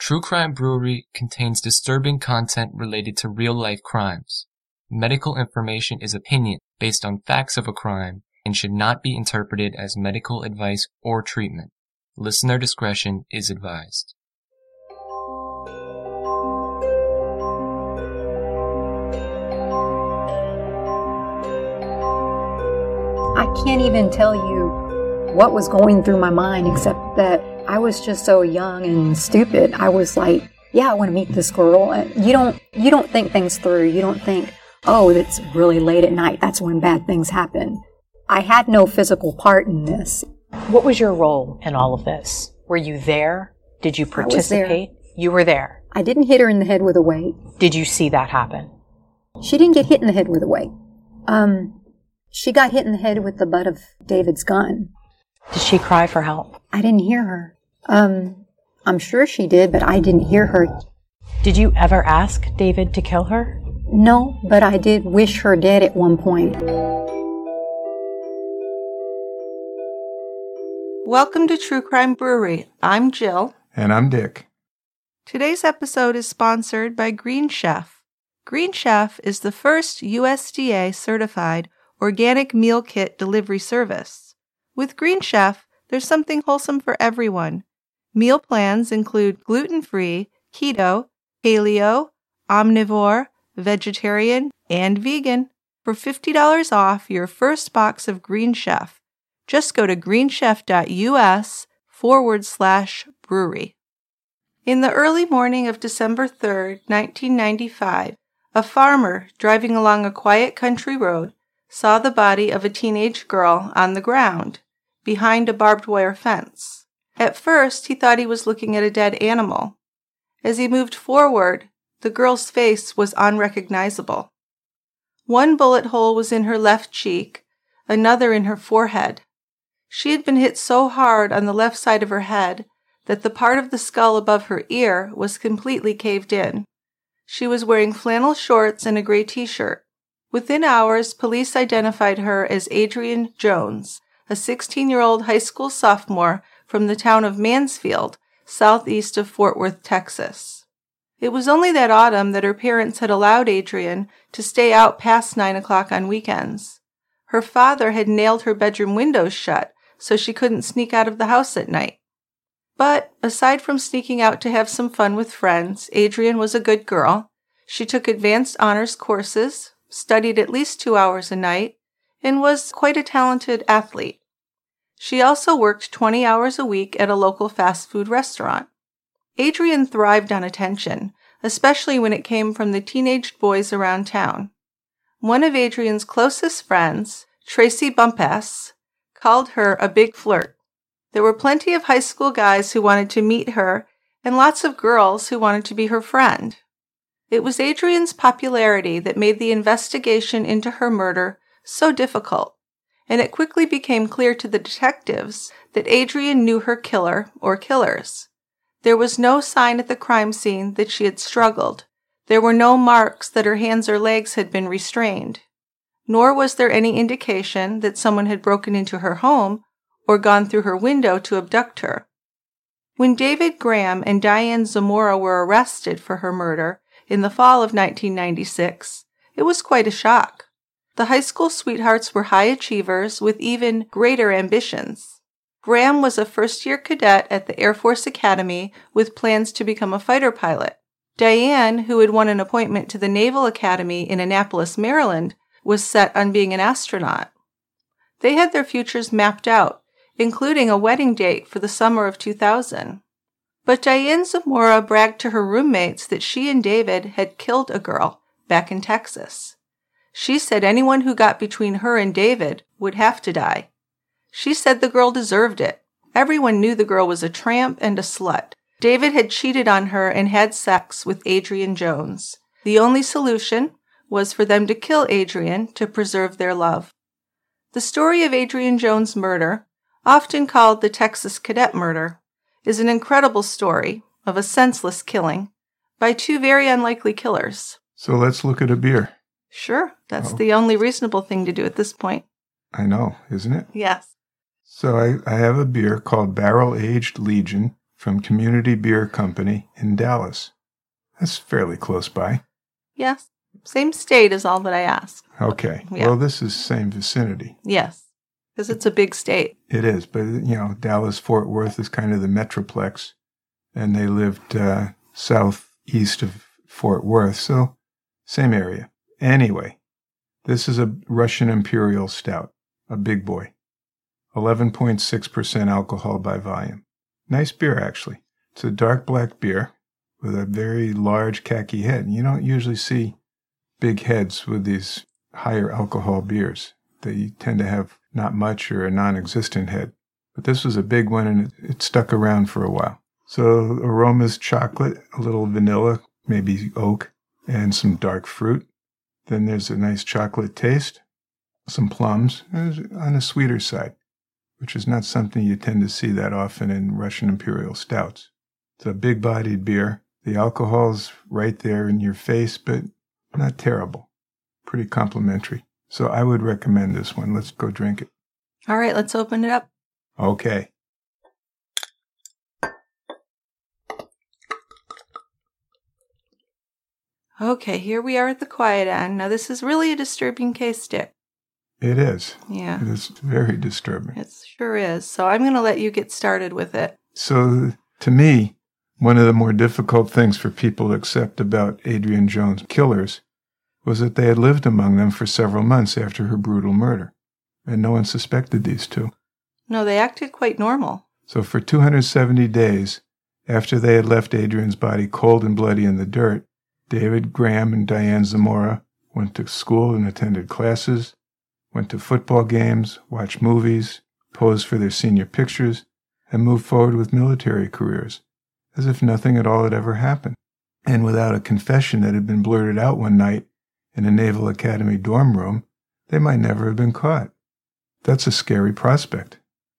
True Crime Brewery contains disturbing content related to real-life crimes. Medical information is opinion based on facts of a crime and should not be interpreted as medical advice or treatment. Listener discretion is advised. I can't even tell you what was going through my mind except that I was just so young and stupid. I was like, yeah, I want to meet this girl. You don't think things through. You don't think, oh, it's really late at night. That's when bad things happen. I had no physical part in this. What was your role in all of this? Were you there? Did you participate? You were there. I didn't hit her in the head with a weight. Did you see that happen? She didn't get hit in the head with a weight. She got hit in the head with the butt of David's gun. Did she cry for help? I didn't hear her. I'm sure she did, but I didn't hear her. Did you ever ask David to kill her? No, but I did wish her dead at one point. Welcome to True Crime Brewery. I'm Jill. And I'm Dick. Today's episode is sponsored by Green Chef. Green Chef is the first USDA-certified organic meal kit delivery service. With Green Chef, there's something wholesome for everyone. Meal plans include gluten-free, keto, paleo, omnivore, vegetarian, and vegan. For $50 off your first box of Green Chef, just go to greenchef.us/brewery. In the early morning of December 3rd, 1995, a farmer driving along a quiet country road saw the body of a teenage girl on the ground behind a barbed wire fence. At first, he thought he was looking at a dead animal. As he moved forward, the girl's face was unrecognizable. One bullet hole was in her left cheek, another in her forehead. She had been hit so hard on the left side of her head that the part of the skull above her ear was completely caved in. She was wearing flannel shorts and a gray t-shirt. Within hours, police identified her as Adrienne Jones, a 16-year-old high school sophomore from the town of Mansfield, southeast of Fort Worth, Texas. It was only that autumn that her parents had allowed Adrienne to stay out past 9 o'clock on weekends. Her father had nailed her bedroom windows shut so she couldn't sneak out of the house at night. But aside from sneaking out to have some fun with friends, Adrienne was a good girl. She took advanced honors courses, studied at least 2 hours a night, and was quite a talented athlete. She also worked 20 hours a week at a local fast food restaurant. Adrienne thrived on attention, especially when it came from the teenage boys around town. One of Adrienne's closest friends, Tracy Bumpass, called her a big flirt. There were plenty of high school guys who wanted to meet her and lots of girls who wanted to be her friend. It was Adrienne's popularity that made the investigation into her murder so difficult, and it quickly became clear to the detectives that Adrienne knew her killer or killers. There was no sign at the crime scene that she had struggled. There were no marks that her hands or legs had been restrained. Nor was there any indication that someone had broken into her home or gone through her window to abduct her. When David Graham and Diane Zamora were arrested for her murder in the fall of 1996, it was quite a shock. The high school sweethearts were high achievers with even greater ambitions. Graham was a first-year cadet at the Air Force Academy with plans to become a fighter pilot. Diane, who had won an appointment to the Naval Academy in Annapolis, Maryland, was set on being an astronaut. They had their futures mapped out, including a wedding date for the summer of 2000. But Diane Zamora bragged to her roommates that she and David had killed a girl back in Texas. She said anyone who got between her and David would have to die. She said the girl deserved it. Everyone knew the girl was a tramp and a slut. David had cheated on her and had sex with Adrienne Jones. The only solution was for them to kill Adrienne to preserve their love. The story of Adrienne Jones' murder, often called the Texas Cadet murder, is an incredible story of a senseless killing by two very unlikely killers. So let's look at a beer. Sure, that's the only reasonable thing to do at this point. I know, isn't it? Yes. So I have a beer called Barrel Aged Legion, from Community Beer Company in Dallas. That's fairly close by. Yes. Same state is all that I ask. Okay. Yeah. Well, this is same vicinity. Yes. Because it's a big state. It is, but, Dallas-Fort Worth is kind of the metroplex, and they lived southeast of Fort Worth, so same area. Anyway, this is a Russian Imperial Stout, a big boy. 11.6% alcohol by volume. Nice beer, actually. It's a dark black beer with a very large khaki head. You don't usually see big heads with these higher alcohol beers. They tend to have not much or a non-existent head. But this was a big one, and it stuck around for a while. So aromas: chocolate, a little vanilla, maybe oak, and some dark fruit. Then there's a nice chocolate taste, some plums, on the sweeter side, which is not something you tend to see that often in Russian Imperial Stouts. It's a big-bodied beer. The alcohol's right there in your face, but not terrible. Pretty complimentary. So I would recommend this one. Let's go drink it. All right, let's open it up. Okay. Okay, here we are at the quiet end. Now, this is really a disturbing case, Dick. It is. Yeah. It is very disturbing. It sure is. So I'm going to let you get started with it. So, to me, one of the more difficult things for people to accept about Adrienne Jones' killers was that they had lived among them for several months after her brutal murder, and no one suspected these two. No, they acted quite normal. So for 270 days, after they had left Adrienne's body cold and bloody in the dirt, David Graham and Diane Zamora went to school and attended classes, went to football games, watched movies, posed for their senior pictures, and moved forward with military careers, as if nothing at all had ever happened. And without a confession that had been blurted out one night in a Naval Academy dorm room, they might never have been caught. That's a scary prospect.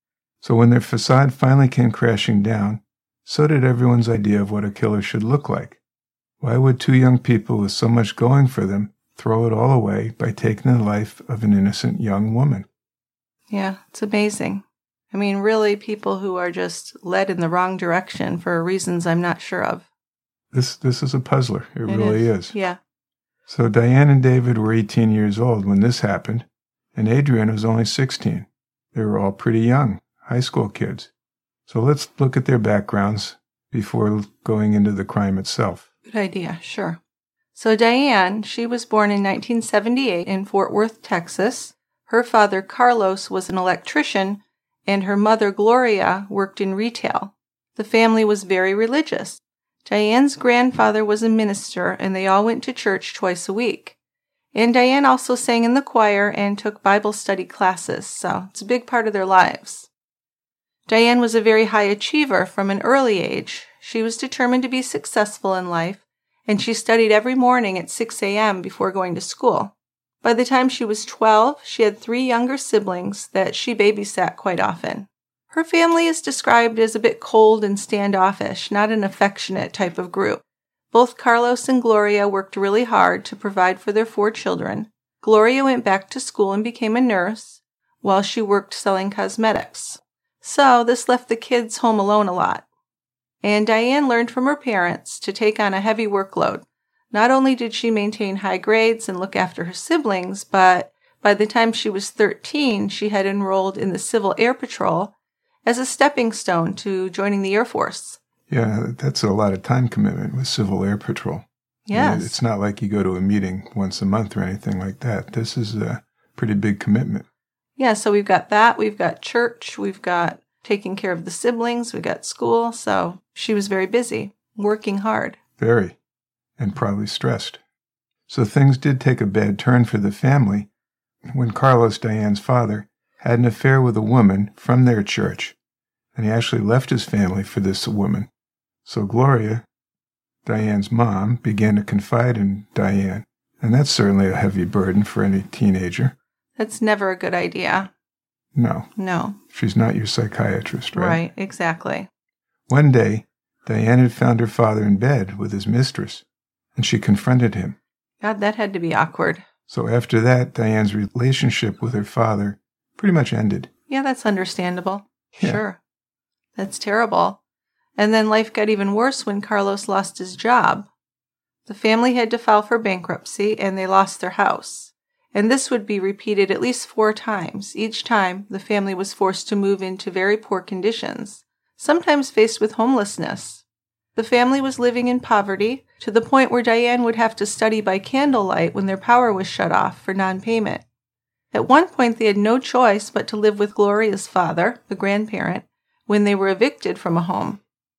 So when their facade finally came crashing down, so did everyone's idea of what a killer should look like. Why would two young people with so much going for them throw it all away by taking the life of an innocent young woman? Yeah, it's amazing. I mean, really, people who are just led in the wrong direction for reasons I'm not sure of. This is a puzzler. It really is. Yeah. So Diane and David were 18 years old when this happened, and Adrienne was only 16. They were all pretty young, high school kids. So let's look at their backgrounds before going into the crime itself. Good idea, sure. So Diane, she was born in 1978 in Fort Worth, Texas. Her father, Carlos, was an electrician, and her mother, Gloria, worked in retail. The family was very religious. Diane's grandfather was a minister, and they all went to church twice a week. And Diane also sang in the choir and took Bible study classes, so it's a big part of their lives. Diane was a very high achiever from an early age. She was determined to be successful in life, and she studied every morning at 6 a.m. before going to school. By the time she was 12, she had 3 younger siblings that she babysat quite often. Her family is described as a bit cold and standoffish, not an affectionate type of group. Both Carlos and Gloria worked really hard to provide for their 4 children. Gloria went back to school and became a nurse, while she worked selling cosmetics. So this left the kids home alone a lot. And Diane learned from her parents to take on a heavy workload. Not only did she maintain high grades and look after her siblings, but by the time she was 13, she had enrolled in the Civil Air Patrol as a stepping stone to joining the Air Force. Yeah, that's a lot of time commitment with Civil Air Patrol. Yes. It's not like you go to a meeting once a month or anything like that. This is a pretty big commitment. Yeah, so we've got that, we've got church, we've got taking care of the siblings, we've got school, so she was very busy, working hard. Very, and probably stressed. So things did take a bad turn for the family when Carlos, Diane's father, had an affair with a woman from their church, and he actually left his family for this woman. So Gloria, Diane's mom, began to confide in Diane, and that's certainly a heavy burden for any teenager. That's never a good idea. No. She's not your psychiatrist, right? Right, exactly. One day, Diane had found her father in bed with his mistress, and she confronted him. God, that had to be awkward. So after that, Diane's relationship with her father pretty much ended. Yeah, that's understandable. Yeah. Sure. That's terrible. And then life got even worse when Carlos lost his job. The family had to file for bankruptcy, and they lost their house. And this would be repeated at least 4 times. Each time, the family was forced to move into very poor conditions, sometimes faced with homelessness. The family was living in poverty, to the point where Diane would have to study by candlelight when their power was shut off for non-payment. At one point, they had no choice but to live with Gloria's father, the grandparent, when they were evicted from a home.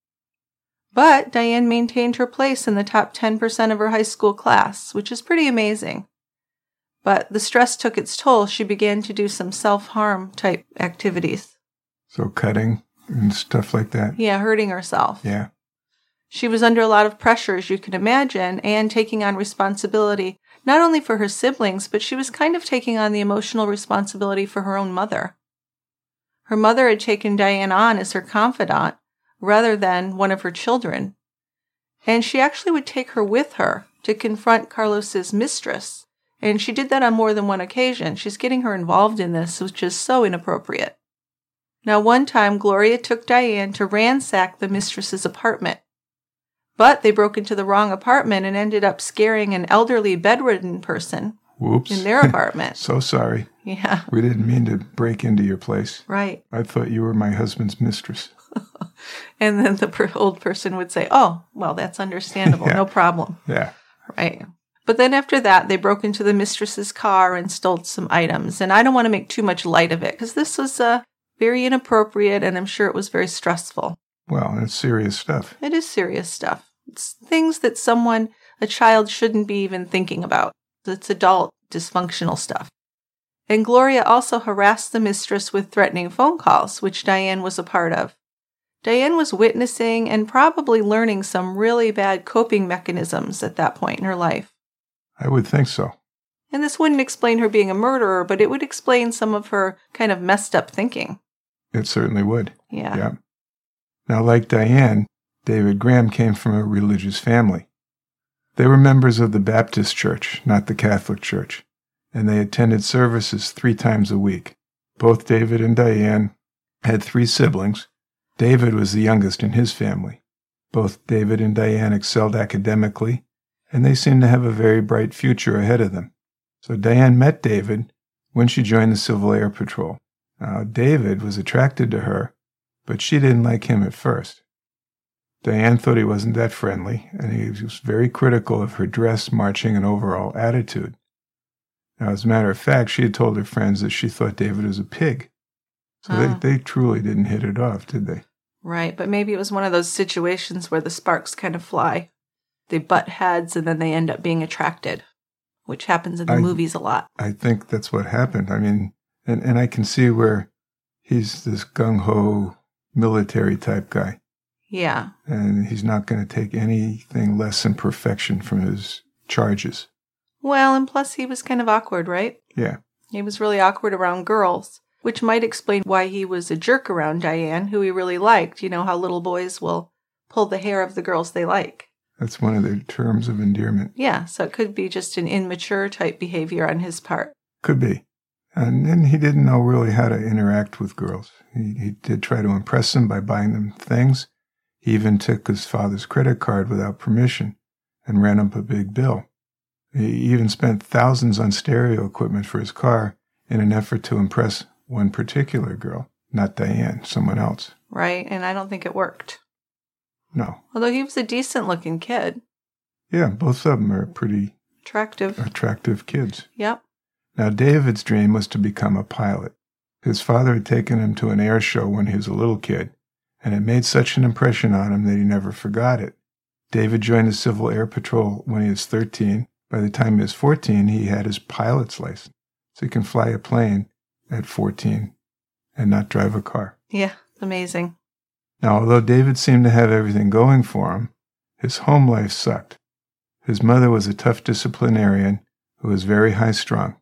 But Diane maintained her place in the top 10% of her high school class, which is pretty amazing. But the stress took its toll. She began to do some self-harm type activities. So cutting and stuff like that? Yeah, hurting herself. Yeah. She was under a lot of pressure, as you can imagine, and taking on responsibility, not only for her siblings, but she was kind of taking on the emotional responsibility for her own mother. Her mother had taken Diane on as her confidant, rather than one of her children. And she actually would take her with her to confront Carlos's mistress. And she did that on more than one occasion. She's getting her involved in this, which is so inappropriate. Now, one time, Gloria took Diane to ransack the mistress's apartment. But they broke into the wrong apartment and ended up scaring an elderly bedridden person. Whoops. In their apartment. So sorry. Yeah. We didn't mean to break into your place. Right. I thought you were my husband's mistress. And then the old person would say, oh, well, that's understandable. Yeah. No problem. Yeah. Right. But then after that, they broke into the mistress's car and stole some items. And I don't want to make too much light of it, because this was very inappropriate, and I'm sure it was very stressful. Well, it's serious stuff. It is serious stuff. It's things that a child shouldn't be even thinking about. It's adult, dysfunctional stuff. And Gloria also harassed the mistress with threatening phone calls, which Diane was a part of. Diane was witnessing and probably learning some really bad coping mechanisms at that point in her life. I would think so. And this wouldn't explain her being a murderer, but it would explain some of her kind of messed up thinking. It certainly would. Yeah. Now, like Diane, David Graham came from a religious family. They were members of the Baptist Church, not the Catholic Church, and they attended services 3 times a week. Both David and Diane had 3 siblings. David was the youngest in his family. Both David and Diane excelled academically, and they seemed to have a very bright future ahead of them. So Diane met David when she joined the Civil Air Patrol. Now, David was attracted to her, but she didn't like him at first. Diane thought he wasn't that friendly, and he was very critical of her dress, marching, and overall attitude. Now, as a matter of fact, she had told her friends that she thought David was a pig. So they truly didn't hit it off, did they? Right, but maybe it was one of those situations where the sparks kind of fly. They butt heads and then they end up being attracted, which happens in the movies a lot. I think that's what happened. I mean, and I can see where he's this gung-ho military type guy. Yeah. And he's not going to take anything less than perfection from his charges. Well, and plus he was kind of awkward, right? Yeah. He was really awkward around girls, which might explain why he was a jerk around Diane, who he really liked. You know how little boys will pull the hair of the girls they like. That's one of their terms of endearment. Yeah, so it could be just an immature type behavior on his part. Could be. And then he didn't know really how to interact with girls. He did try to impress them by buying them things. He even took his father's credit card without permission and ran up a big bill. He even spent thousands on stereo equipment for his car in an effort to impress one particular girl, not Diane, someone else. Right, and I don't think it worked. No. Although he was a decent-looking kid. Yeah, both of them are pretty attractive kids. Yep. Now, David's dream was to become a pilot. His father had taken him to an air show when he was a little kid, and it made such an impression on him that he never forgot it. David joined the Civil Air Patrol when he was 13. By the time he was 14, he had his pilot's license. So he can fly a plane at 14 and not drive a car. Yeah, amazing. Now, although David seemed to have everything going for him, his home life sucked. His mother was a tough disciplinarian who was very high-strung.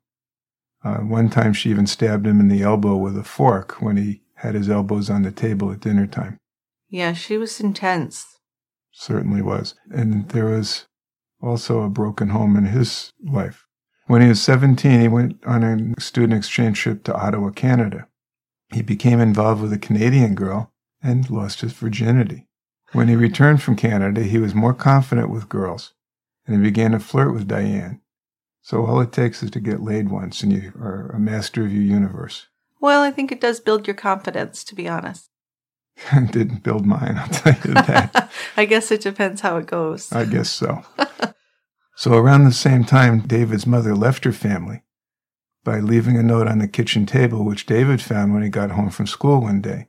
One time she even stabbed him in the elbow with a fork when he had his elbows on the table at dinner time. Yeah, she was intense. Certainly was. And there was also a broken home in his life. When he was 17, he went on a student exchange trip to Ottawa, Canada. He became involved with a Canadian girl and lost his virginity. When he returned from Canada, he was more confident with girls, and he began to flirt with Diane. So all it takes is to get laid once, and you are a master of your universe. Well, I think it does build your confidence, to be honest. It didn't build mine, I'll tell you that. I guess it depends how it goes. I guess so. So around the same time, David's mother left her family by leaving a note on the kitchen table, which David found when he got home from school one day.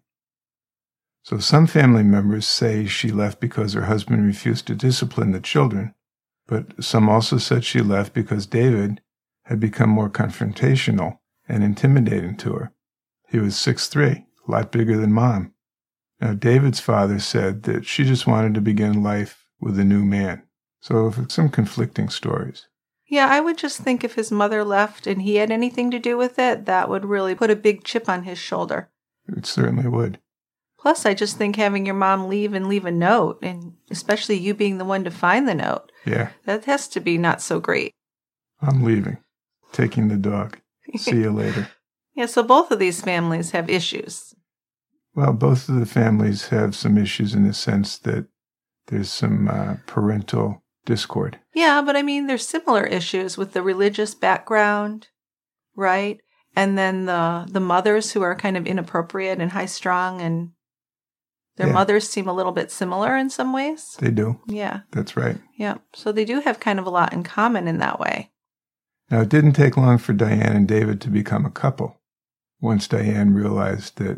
So some family members say she left because her husband refused to discipline the children, but some also said she left because David had become more confrontational and intimidating to her. He was 6'3", a lot bigger than Mom. Now, David's father said that she just wanted to begin life with a new man. So some conflicting stories. Yeah, I would just think if his mother left and he had anything to do with it, that would really put a big chip on his shoulder. It certainly would. Plus, I just think having your mom leave and leave a note, and especially you being the one to find the note, yeah, that has to be not so great. I'm leaving. Taking the dog. See you later. Yeah, so both of these families have issues. Well, both of the families have some issues in the sense that there's some parental discord. Yeah, but I mean, there's similar issues with the religious background, right? And then the mothers who are kind of inappropriate and high-strung, and their mothers seem a little bit similar in some ways. They do. Yeah. That's right. Yeah, so they do have kind of a lot in common in that way. Now, it didn't take long for Diane and David to become a couple. Once Diane realized that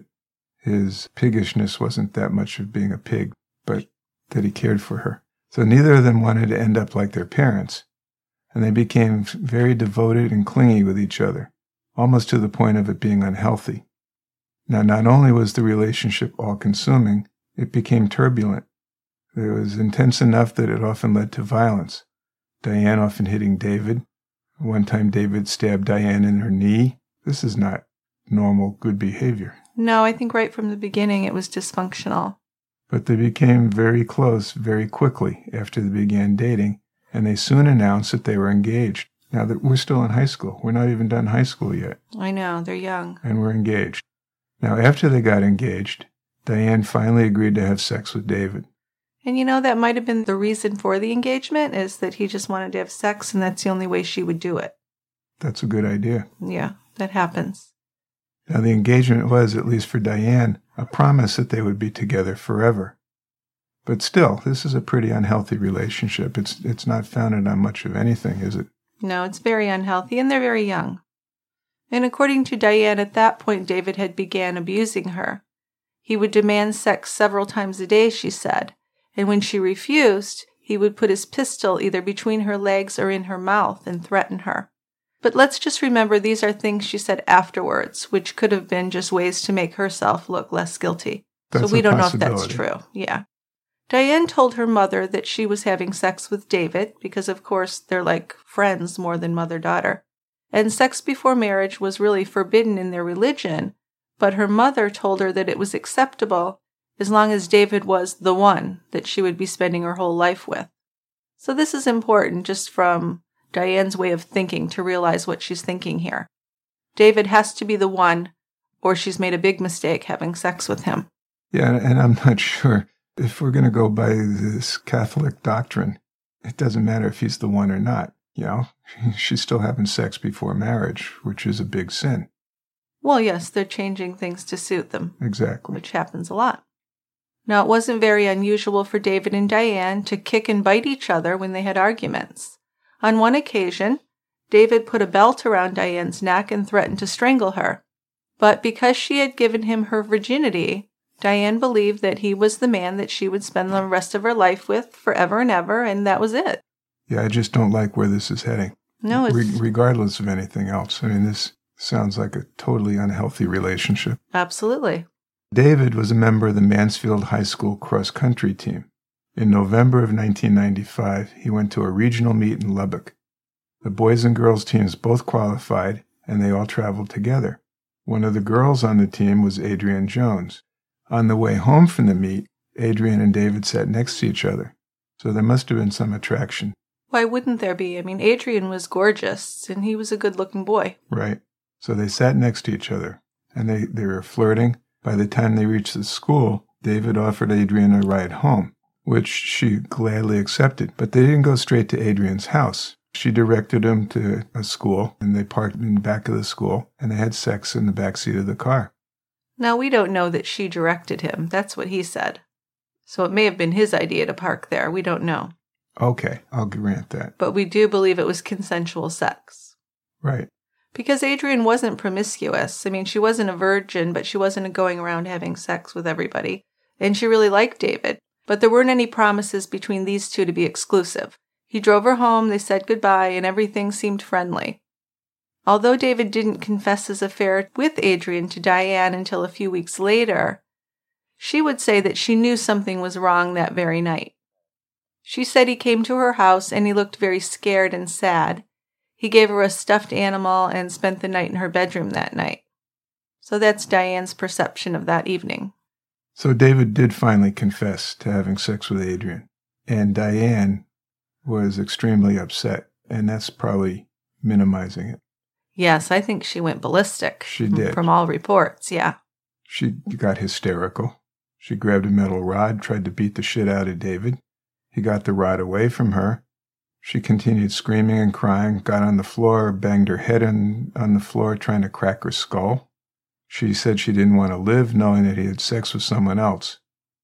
his piggishness wasn't that much of being a pig, but that he cared for her. So neither of them wanted to end up like their parents, and they became very devoted and clingy with each other, almost to the point of it being unhealthy. Now, not only was the relationship all-consuming, it became turbulent. It was intense enough that it often led to violence. Diane often hitting David. One time David stabbed Diane in her knee. This is not normal, good behavior. No, I think right from the beginning it was dysfunctional. But they became very close very quickly after they began dating, and they soon announced that they were engaged. Now that we're still in high school. We're not even done high school yet. I know, they're young. And we're engaged. Now, after they got engaged, Diane finally agreed to have sex with David. And you know, that might have been the reason for the engagement, is that he just wanted to have sex, and that's the only way she would do it. That's a good idea. Yeah, that happens. Now, the engagement was, at least for Diane, a promise that they would be together forever. But still, this is a pretty unhealthy relationship. It's not founded on much of anything, is it? No, it's very unhealthy, and they're very young. And according to Diane, at that point, David had began abusing her. He would demand sex several times a day, she said, and when she refused, he would put his pistol either between her legs or in her mouth and threaten her. But let's just remember these are things she said afterwards, which could have been just ways to make herself look less guilty. So we don't know if that's true. Yeah. Diane told her mother that she was having sex with David because, of course, they're like friends more than mother-daughter. And sex before marriage was really forbidden in their religion, but her mother told her that it was acceptable as long as David was the one that she would be spending her whole life with. So this is important just from Diane's way of thinking to realize what she's thinking here. David has to be the one, or she's made a big mistake having sex with him. Yeah, and I'm not sure if we're going to go by this Catholic doctrine. It doesn't matter if he's the one or not. You know, she's still having sex before marriage, which is a big sin. Well, yes, they're changing things to suit them. Exactly. Which happens a lot. Now, it wasn't very unusual for David and Diane to kick and bite each other when they had arguments. On one occasion, David put a belt around Diane's neck and threatened to strangle her. But because she had given him her virginity, Diane believed that he was the man that she would spend the rest of her life with forever and ever, and that was it. Yeah, I just don't like where this is heading. No, it's... regardless of anything else. I mean, this sounds like a totally unhealthy relationship. Absolutely. David was a member of the Mansfield High School cross-country team. In November of 1995, he went to a regional meet in Lubbock. The boys and girls teams both qualified, and they all traveled together. One of the girls on the team was Adrienne Jones. On the way home from the meet, Adrienne and David sat next to each other. So there must have been some attraction. Why wouldn't there be? I mean, Adrienne was gorgeous, and he was a good-looking boy. Right. So they sat next to each other, and they were flirting. By the time they reached the school, David offered Adrienne a ride home. which she gladly accepted. But they didn't go straight to Adrian's house. She directed him to a school, and they parked in the back of the school, and they had sex in the back seat of the car. Now, we don't know that she directed him. That's what he said. So it may have been his idea to park there. We don't know. Okay, I'll grant that. But we do believe it was consensual sex. Right. Because Adrian wasn't promiscuous. I mean, she wasn't a virgin, but she wasn't going around having sex with everybody. And she really liked David. But there weren't any promises between these two to be exclusive. He drove her home, they said goodbye, and everything seemed friendly. Although David didn't confess his affair with Adrian to Diane until a few weeks later, she would say that she knew something was wrong that very night. She said he came to her house and he looked very scared and sad. He gave her a stuffed animal and spent the night in her bedroom that night. So that's Diane's perception of that evening. So David did finally confess to having sex with Adrian, and Diane was extremely upset, and that's probably minimizing it. Yes, I think she went ballistic. She did. From all reports, yeah. She got hysterical. She grabbed a metal rod, tried to beat the shit out of David. He got the rod away from her. She continued screaming and crying, got on the floor, banged her head on the floor, trying to crack her skull. She said she didn't want to live, knowing that he had sex with someone else.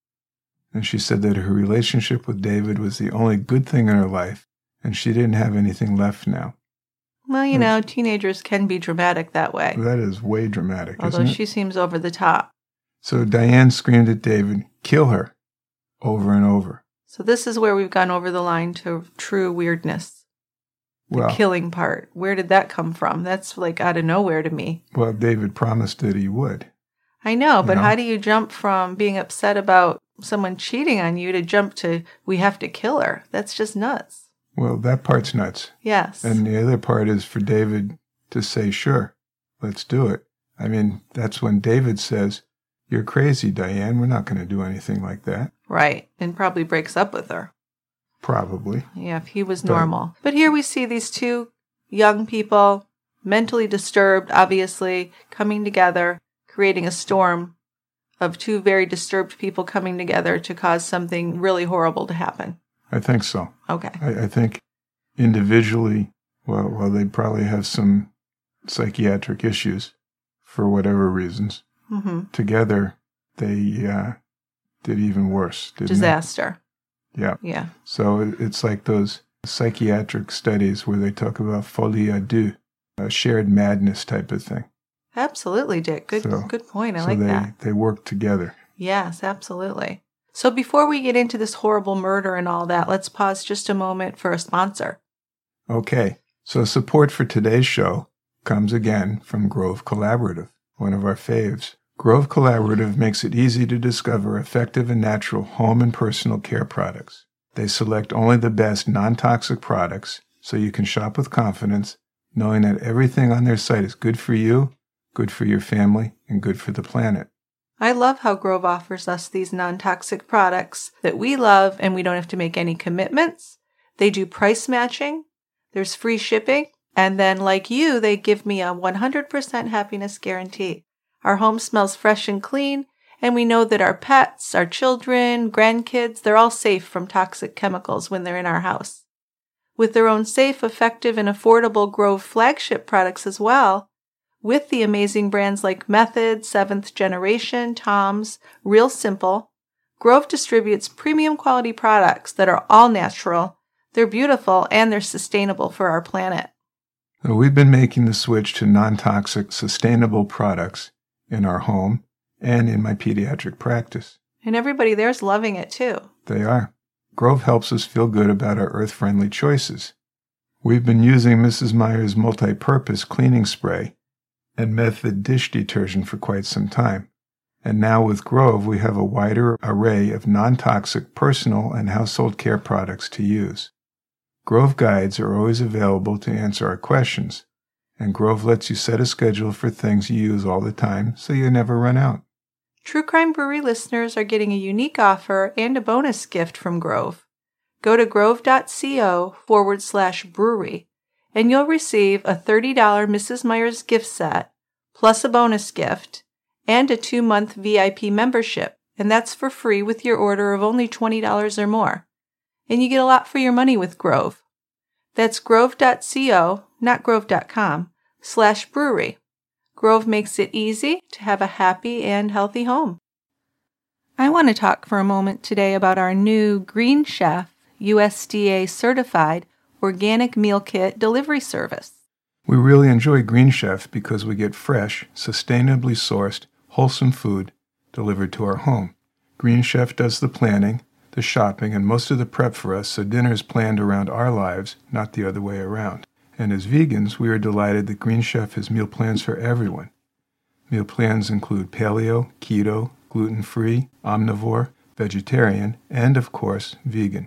And she said that her relationship with David was the only good thing in her life, and she didn't have anything left now. Well, you know, teenagers can be dramatic that way. That is way dramatic, although isn't it? She seems over the top. So Diane screamed at David, "Kill her," over and over. So this is where we've gone over the line to true weirdness. The killing part. Where did that come from? That's like out of nowhere to me. Well, David promised that he would. I know, but how do you jump from being upset about someone cheating on you to jump to, we have to kill her? That's just nuts. Well, that part's nuts. Yes. And the other part is for David to say, sure, let's do it. I mean, that's when David says, "You're crazy, Diane. We're not going to do anything like that." Right. And probably breaks up with her. Probably. Yeah, if he was normal. But here we see these two young people, mentally disturbed, obviously, coming together, creating a storm of two very disturbed people coming together to cause something really horrible to happen. I think so. Okay. I think individually, well, they'd probably have some psychiatric issues for whatever reasons. Mm-hmm. Together, they did even worse, didn't Disaster. They? Yeah. Yeah. So it's like those psychiatric studies where they talk about folie à deux, a shared madness type of thing. Absolutely, Dick. Good point. I like that. They work together. Yes, absolutely. So before we get into this horrible murder and all that, let's pause just a moment for a sponsor. Okay. So support for today's show comes again from Grove Collaborative, one of our faves. Grove Collaborative makes it easy to discover effective and natural home and personal care products. They select only the best non-toxic products so you can shop with confidence, knowing that everything on their site is good for you, good for your family, and good for the planet. I love how Grove offers us these non-toxic products that we love and we don't have to make any commitments. They do price matching. There's free shipping. And then, like you, they give me a 100% happiness guarantee. Our home smells fresh and clean, and we know that our pets, our children, grandkids, they're all safe from toxic chemicals when they're in our house. With their own safe, effective, and affordable Grove flagship products as well, with the amazing brands like Method, 7th Generation, Tom's, Real Simple, Grove distributes premium quality products that are all natural, they're beautiful, and they're sustainable for our planet. So we've been making the switch to non-toxic, sustainable products in our home and in my pediatric practice. And everybody there's loving it too. They are. Grove helps us feel good about our earth-friendly choices. We've been using Mrs. Meyer's multi-purpose cleaning spray and Method dish detergent for quite some time. And now with Grove, we have a wider array of non-toxic personal and household care products to use. Grove guides are always available to answer our questions, and Grove lets you set a schedule for things you use all the time so you never run out. True Crime Brewery listeners are getting a unique offer and a bonus gift from Grove. Go to grove.co/brewery, and you'll receive a $30 Mrs. Meyer's gift set, plus a bonus gift, and a 2-month VIP membership and that's for free with your order of only $20 or more. And you get a lot for your money with Grove. That's grove.co, not grove.com, /brewery. Grove makes it easy to have a happy and healthy home. I want to talk for a moment today about our new Green Chef USDA certified organic meal kit delivery service. We really enjoy Green Chef because we get fresh, sustainably sourced, wholesome food delivered to our home. Green Chef does the planning, the shopping, and most of the prep for us, so dinner is planned around our lives, not the other way around. And as vegans, we are delighted that Green Chef has meal plans for everyone. Meal plans include paleo, keto, gluten-free, omnivore, vegetarian, and, of course, vegan.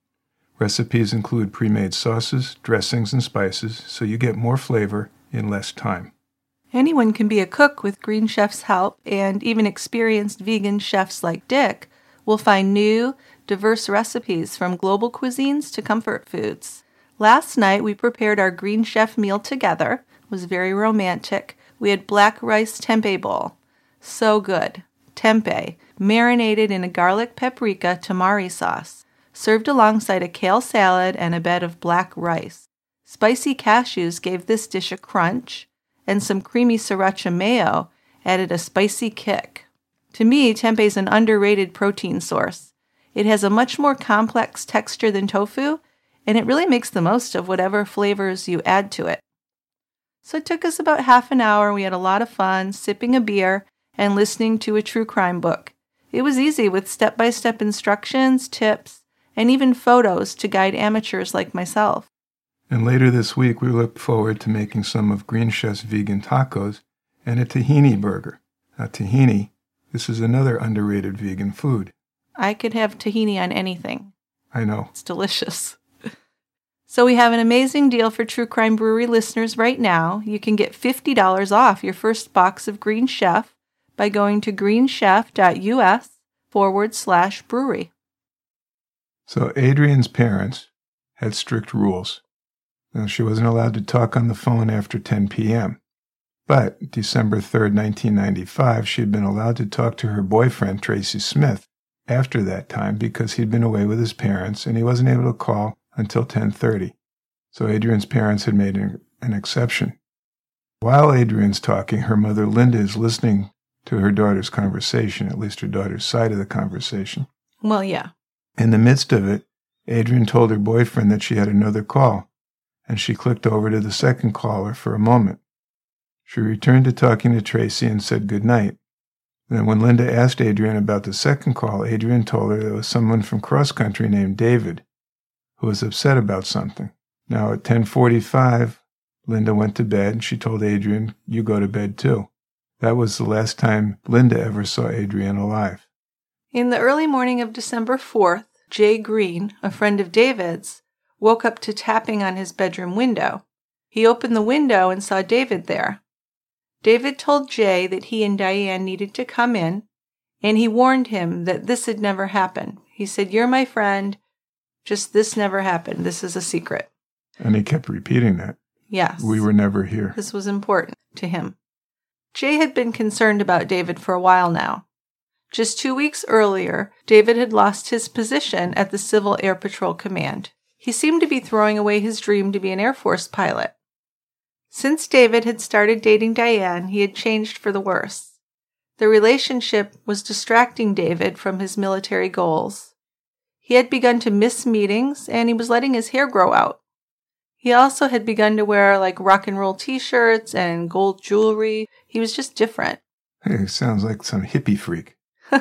Recipes include pre-made sauces, dressings, and spices, so you get more flavor in less time. Anyone can be a cook with Green Chef's help, and even experienced vegan chefs like Dick will find new, diverse recipes from global cuisines to comfort foods. Last night, we prepared our Green Chef meal together. It was very romantic. We had black rice tempeh bowl. So good. Tempeh, marinated in a garlic paprika tamari sauce, served alongside a kale salad and a bed of black rice. Spicy cashews gave this dish a crunch, and some creamy sriracha mayo added a spicy kick. To me, tempeh is an underrated protein source. It has a much more complex texture than tofu, and it really makes the most of whatever flavors you add to it. So it took us about half an hour. We had a lot of fun, sipping a beer and listening to a true crime book. It was easy with step-by-step instructions, tips, and even photos to guide amateurs like myself. And later this week, we look forward to making some of Green Chef's vegan tacos and a tahini burger. Now, tahini, this is another underrated vegan food. I could have tahini on anything. I know. It's delicious. So we have an amazing deal for True Crime Brewery listeners right now. You can get $50 off your first box of Green Chef by going to greenchef.us/brewery. So Adrian's parents had strict rules. Now, she wasn't allowed to talk on the phone after 10 p.m. But December 3rd, 1995, she had been allowed to talk to her boyfriend, Tracy Smith, after that time because he'd been away with his parents and he wasn't able to call until 10:30. So Adrian's parents had made an exception. While Adrian's talking, her mother, Linda, is listening to her daughter's conversation, at least her daughter's side of the conversation. Well, yeah. In the midst of it, Adrian told her boyfriend that she had another call, and she clicked over to the second caller for a moment. She returned to talking to Tracy and said goodnight. Then when Linda asked Adrian about the second call, Adrian told her there was someone from cross country named David who was upset about something. Now at 10:45, Linda went to bed and she told Adrian, "You go to bed too." That was the last time Linda ever saw Adrian alive. In the early morning of December 4th, Jay Green, a friend of David's, woke up to tapping on his bedroom window. He opened the window and saw David there. David told Jay that he and Diane needed to come in, and he warned him that this had never happened. He said, "You're my friend, just this never happened. This is a secret." And he kept repeating that. Yes. We were never here. This was important to him. Jay had been concerned about David for a while now. Just 2 weeks earlier, David had lost his position at the Civil Air Patrol Command. He seemed to be throwing away his dream to be an Air Force pilot. Since David had started dating Diane, he had changed for the worse. The relationship was distracting David from his military goals. He had begun to miss meetings, and he was letting his hair grow out. He also had begun to wear rock and roll t-shirts and gold jewelry. He was just different. Hey, sounds like some hippie freak.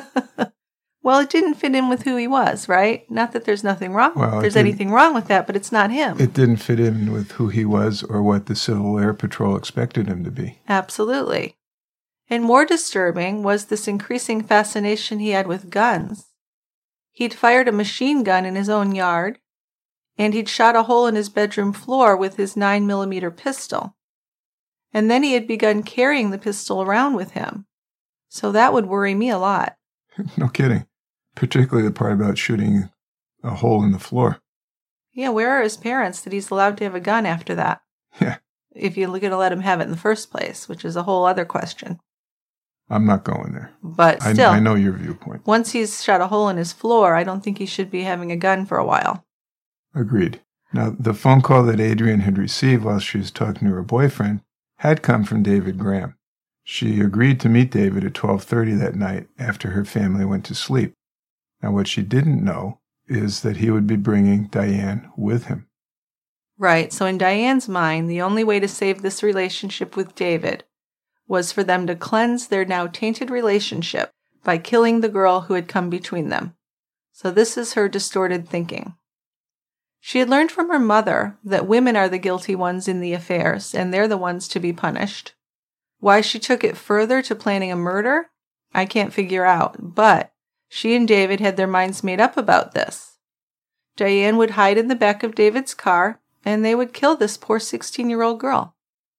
Well, it didn't fit in with who he was, right? Not that there's nothing wrong. There's anything wrong with that, but it's not him. It didn't fit in with who he was or what the Civil Air Patrol expected him to be. Absolutely. And more disturbing was this increasing fascination he had with guns. He'd fired a machine gun in his own yard, and he'd shot a hole in his bedroom floor with his 9mm pistol. And then he had begun carrying the pistol around with him. So that would worry me a lot. No kidding. Particularly the part about shooting a hole in the floor. Yeah, where are his parents that he's allowed to have a gun after that? Yeah. If you're going to let him have it in the first place, which is a whole other question. I'm not going there. But still, I know your viewpoint. Once he's shot a hole in his floor, I don't think he should be having a gun for a while. Agreed. Now, the phone call that Adrienne had received while she was talking to her boyfriend had come from David Graham. She agreed to meet David at 12:30 that night after her family went to sleep. Now, what she didn't know is that he would be bringing Diane with him. Right, so in Diane's mind, the only way to save this relationship with David was for them to cleanse their now tainted relationship by killing the girl who had come between them. So this is her distorted thinking. She had learned from her mother that women are the guilty ones in the affairs, and they're the ones to be punished. Why she took it further to planning a murder, I can't figure out, but she and David had their minds made up about this. Diane would hide in the back of David's car, and they would kill this poor 16-year-old girl.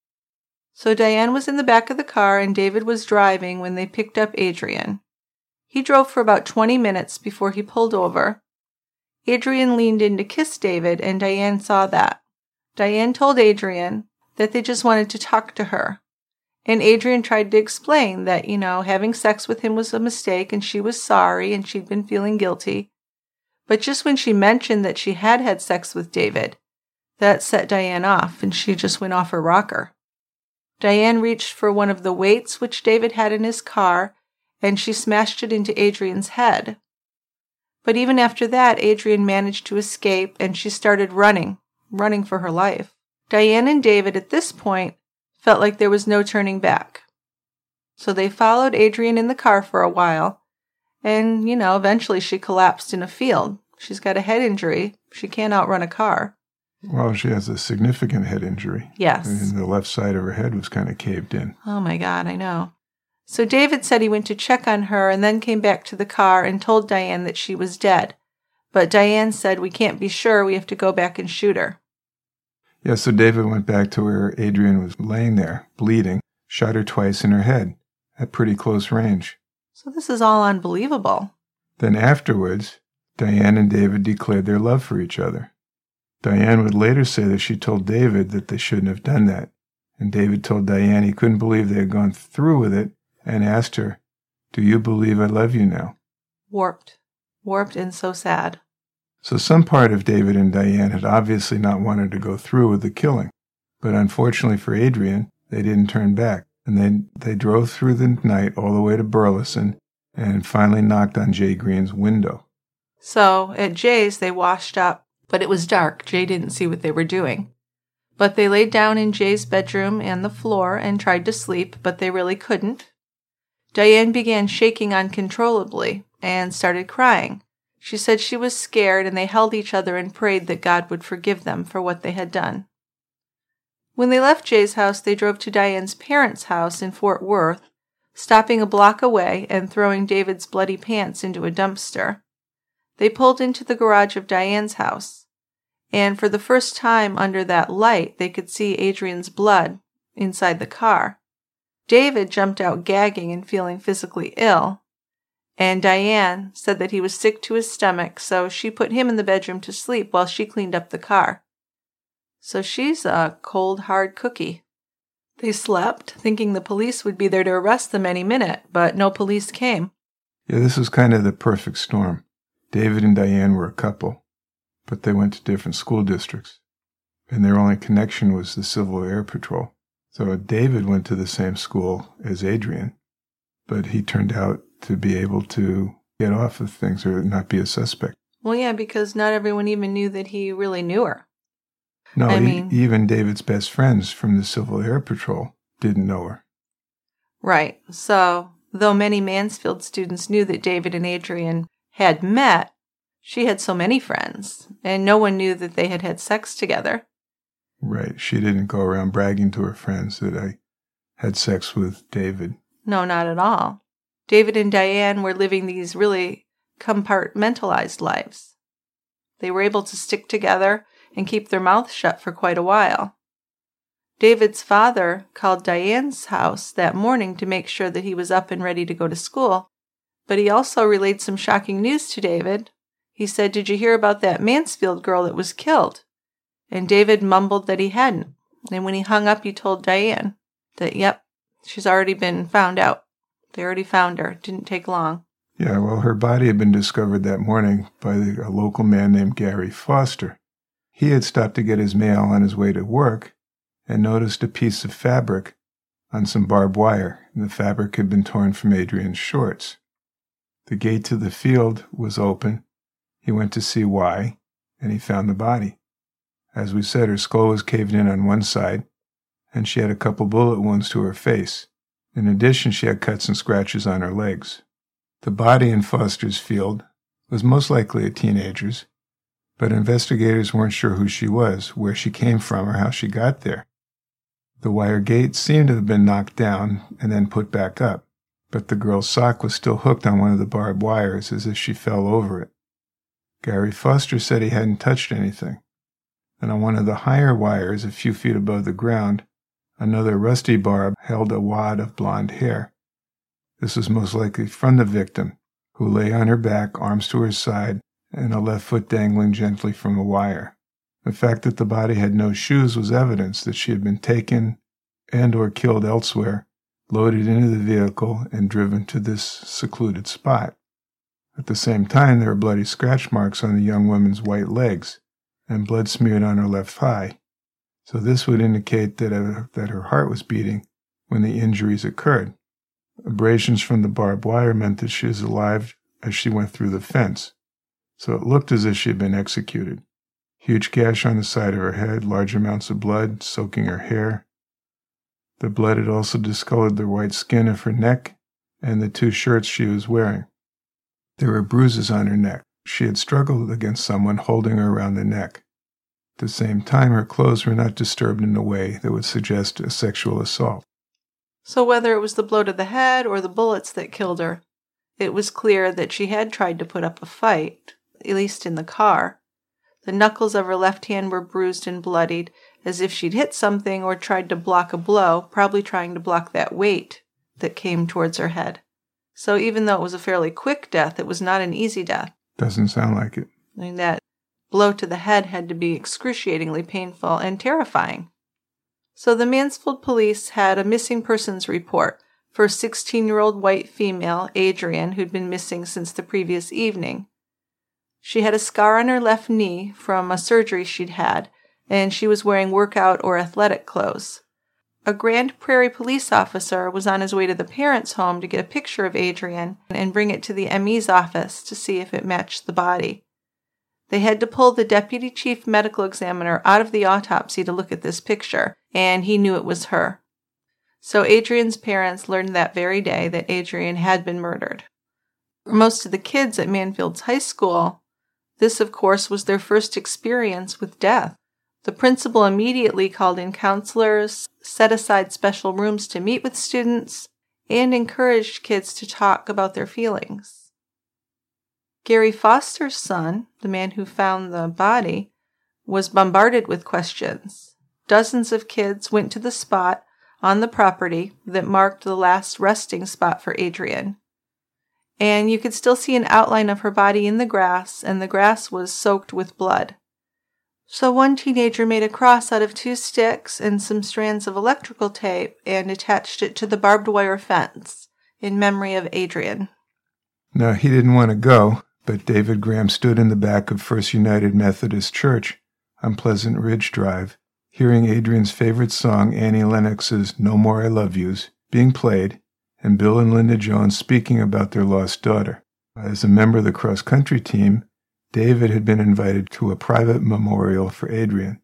So Diane was in the back of the car, and David was driving when they picked up Adrienne. He drove for about 20 minutes before he pulled over. Adrienne leaned in to kiss David, and Diane saw that. Diane told Adrienne that they just wanted to talk to her. And Adrienne tried to explain that, having sex with him was a mistake, and she was sorry, and she'd been feeling guilty. But just when she mentioned that she had had sex with David, that set Diane off, and she just went off her rocker. Diane reached for one of the weights which David had in his car, and she smashed it into Adrienne's head. But even after that, Adrienne managed to escape, and she started running for her life. Diane and David at this point felt like there was no turning back. So they followed Adrienne in the car for a while, and, eventually she collapsed in a field. She's got a head injury. She can't outrun a car. Well, she has a significant head injury. Yes. And the left side of her head was kind of caved in. Oh my God, I know. So David said he went to check on her and then came back to the car and told Diane that she was dead. But Diane said, "We can't be sure. We have to go back and shoot her." Yeah, so David went back to where Adrienne was laying there, bleeding, shot her twice in her head at pretty close range. So this is all unbelievable. Then afterwards, Diane and David declared their love for each other. Diane would later say that she told David that they shouldn't have done that. And David told Diane he couldn't believe they had gone through with it and asked her, "Do you believe I love you now?" Warped and so sad. So some part of David and Diane had obviously not wanted to go through with the killing. But unfortunately for Adrienne, they didn't turn back. And then they drove through the night all the way to Burleson and finally knocked on Jay Green's window. So at Jay's, they washed up, but it was dark. Jay didn't see what they were doing. But they laid down in Jay's bedroom and the floor and tried to sleep, but they really couldn't. Diane began shaking uncontrollably and started crying. She said she was scared, and they held each other and prayed that God would forgive them for what they had done. When they left Jay's house, they drove to Diane's parents' house in Fort Worth, stopping a block away and throwing David's bloody pants into a dumpster. They pulled into the garage of Diane's house, and for the first time under that light, they could see Adrienne's blood inside the car. David jumped out gagging and feeling physically ill, and Diane said that he was sick to his stomach, so she put him in the bedroom to sleep while she cleaned up the car. So she's a cold, hard cookie. They slept, thinking the police would be there to arrest them any minute, but no police came. Yeah, this was kind of the perfect storm. David and Diane were a couple, but they went to different school districts, and their only connection was the Civil Air Patrol. So David went to the same school as Adrienne, but he turned out to be able to get off of things or not be a suspect. Well, yeah, because not everyone even knew that he really knew her. No, even David's best friends from the Civil Air Patrol didn't know her. Right. So, though many Mansfield students knew that David and Adrienne had met, she had so many friends, and no one knew that they had had sex together. Right. She didn't go around bragging to her friends that I had sex with David. No, not at all. David and Diane were living these really compartmentalized lives. They were able to stick together and keep their mouths shut for quite a while. David's father called Diane's house that morning to make sure that he was up and ready to go to school, but he also relayed some shocking news to David. He said, "Did you hear about that Mansfield girl that was killed?" And David mumbled that he hadn't. And when he hung up, he told Diane that, yep, she's already been found out. They already found her. Didn't take long. Yeah, well, her body had been discovered that morning by a local man named Gary Foster. He had stopped to get his mail on his way to work and noticed a piece of fabric on some barbed wire. The fabric had been torn from Adrian's shorts. The gate to the field was open. He went to see why, and he found the body. As we said, her skull was caved in on one side, and she had a couple bullet wounds to her face. In addition, she had cuts and scratches on her legs. The body in Foster's field was most likely a teenager's, but investigators weren't sure who she was, where she came from, or how she got there. The wire gate seemed to have been knocked down and then put back up, but the girl's sock was still hooked on one of the barbed wires as if she fell over it. Gary Foster said he hadn't touched anything. And on one of the higher wires, a few feet above the ground, another rusty barb held a wad of blonde hair. This was most likely from the victim, who lay on her back, arms to her side, and a left foot dangling gently from a wire. The fact that the body had no shoes was evidence that she had been taken and or killed elsewhere, loaded into the vehicle, and driven to this secluded spot. At the same time, there were bloody scratch marks on the young woman's white legs, and blood smeared on her left thigh. So this would indicate that her heart was beating when the injuries occurred. Abrasions from the barbed wire meant that she was alive as she went through the fence, so it looked as if she had been executed. Huge gash on the side of her head, large amounts of blood soaking her hair. The blood had also discolored the white skin of her neck and the two shirts she was wearing. There were bruises on her neck. She had struggled against someone holding her around the neck. At the same time, her clothes were not disturbed in a way that would suggest a sexual assault. So whether it was the blow to the head or the bullets that killed her, it was clear that she had tried to put up a fight, at least in the car. The knuckles of her left hand were bruised and bloodied, as if she'd hit something or tried to block a blow, probably trying to block that weight that came towards her head. So even though it was a fairly quick death, it was not an easy death. Doesn't sound like it. I mean, that blow to the head had to be excruciatingly painful and terrifying. So the Mansfield police had a missing persons report for a 16-year-old white female, Adrian, who'd been missing since the previous evening. She had a scar on her left knee from a surgery she'd had, and she was wearing workout or athletic clothes. A Grand Prairie police officer was on his way to the parents' home to get a picture of Adrian and bring it to the ME's office to see if it matched the body. They had to pull the deputy chief medical examiner out of the autopsy to look at this picture, and he knew it was her. So Adrian's parents learned that very day that Adrian had been murdered. For most of the kids at Mansfield's high school, this, of course, was their first experience with death. The principal immediately called in counselors, set aside special rooms to meet with students, and encouraged kids to talk about their feelings. Gary Foster's son, the man who found the body, was bombarded with questions. Dozens of kids went to the spot on the property that marked the last resting spot for Adrian. And you could still see an outline of her body in the grass, and the grass was soaked with blood. So one teenager made a cross out of 2 sticks and some strands of electrical tape and attached it to the barbed wire fence in memory of Adrian. Now, he didn't want to go, but David Graham stood in the back of First United Methodist Church on Pleasant Ridge Drive, hearing Adrian's favorite song, Annie Lennox's No More I Love Yous, being played, and Bill and Linda Jones speaking about their lost daughter. As a member of the cross-country team, David had been invited to a private memorial for Adrian.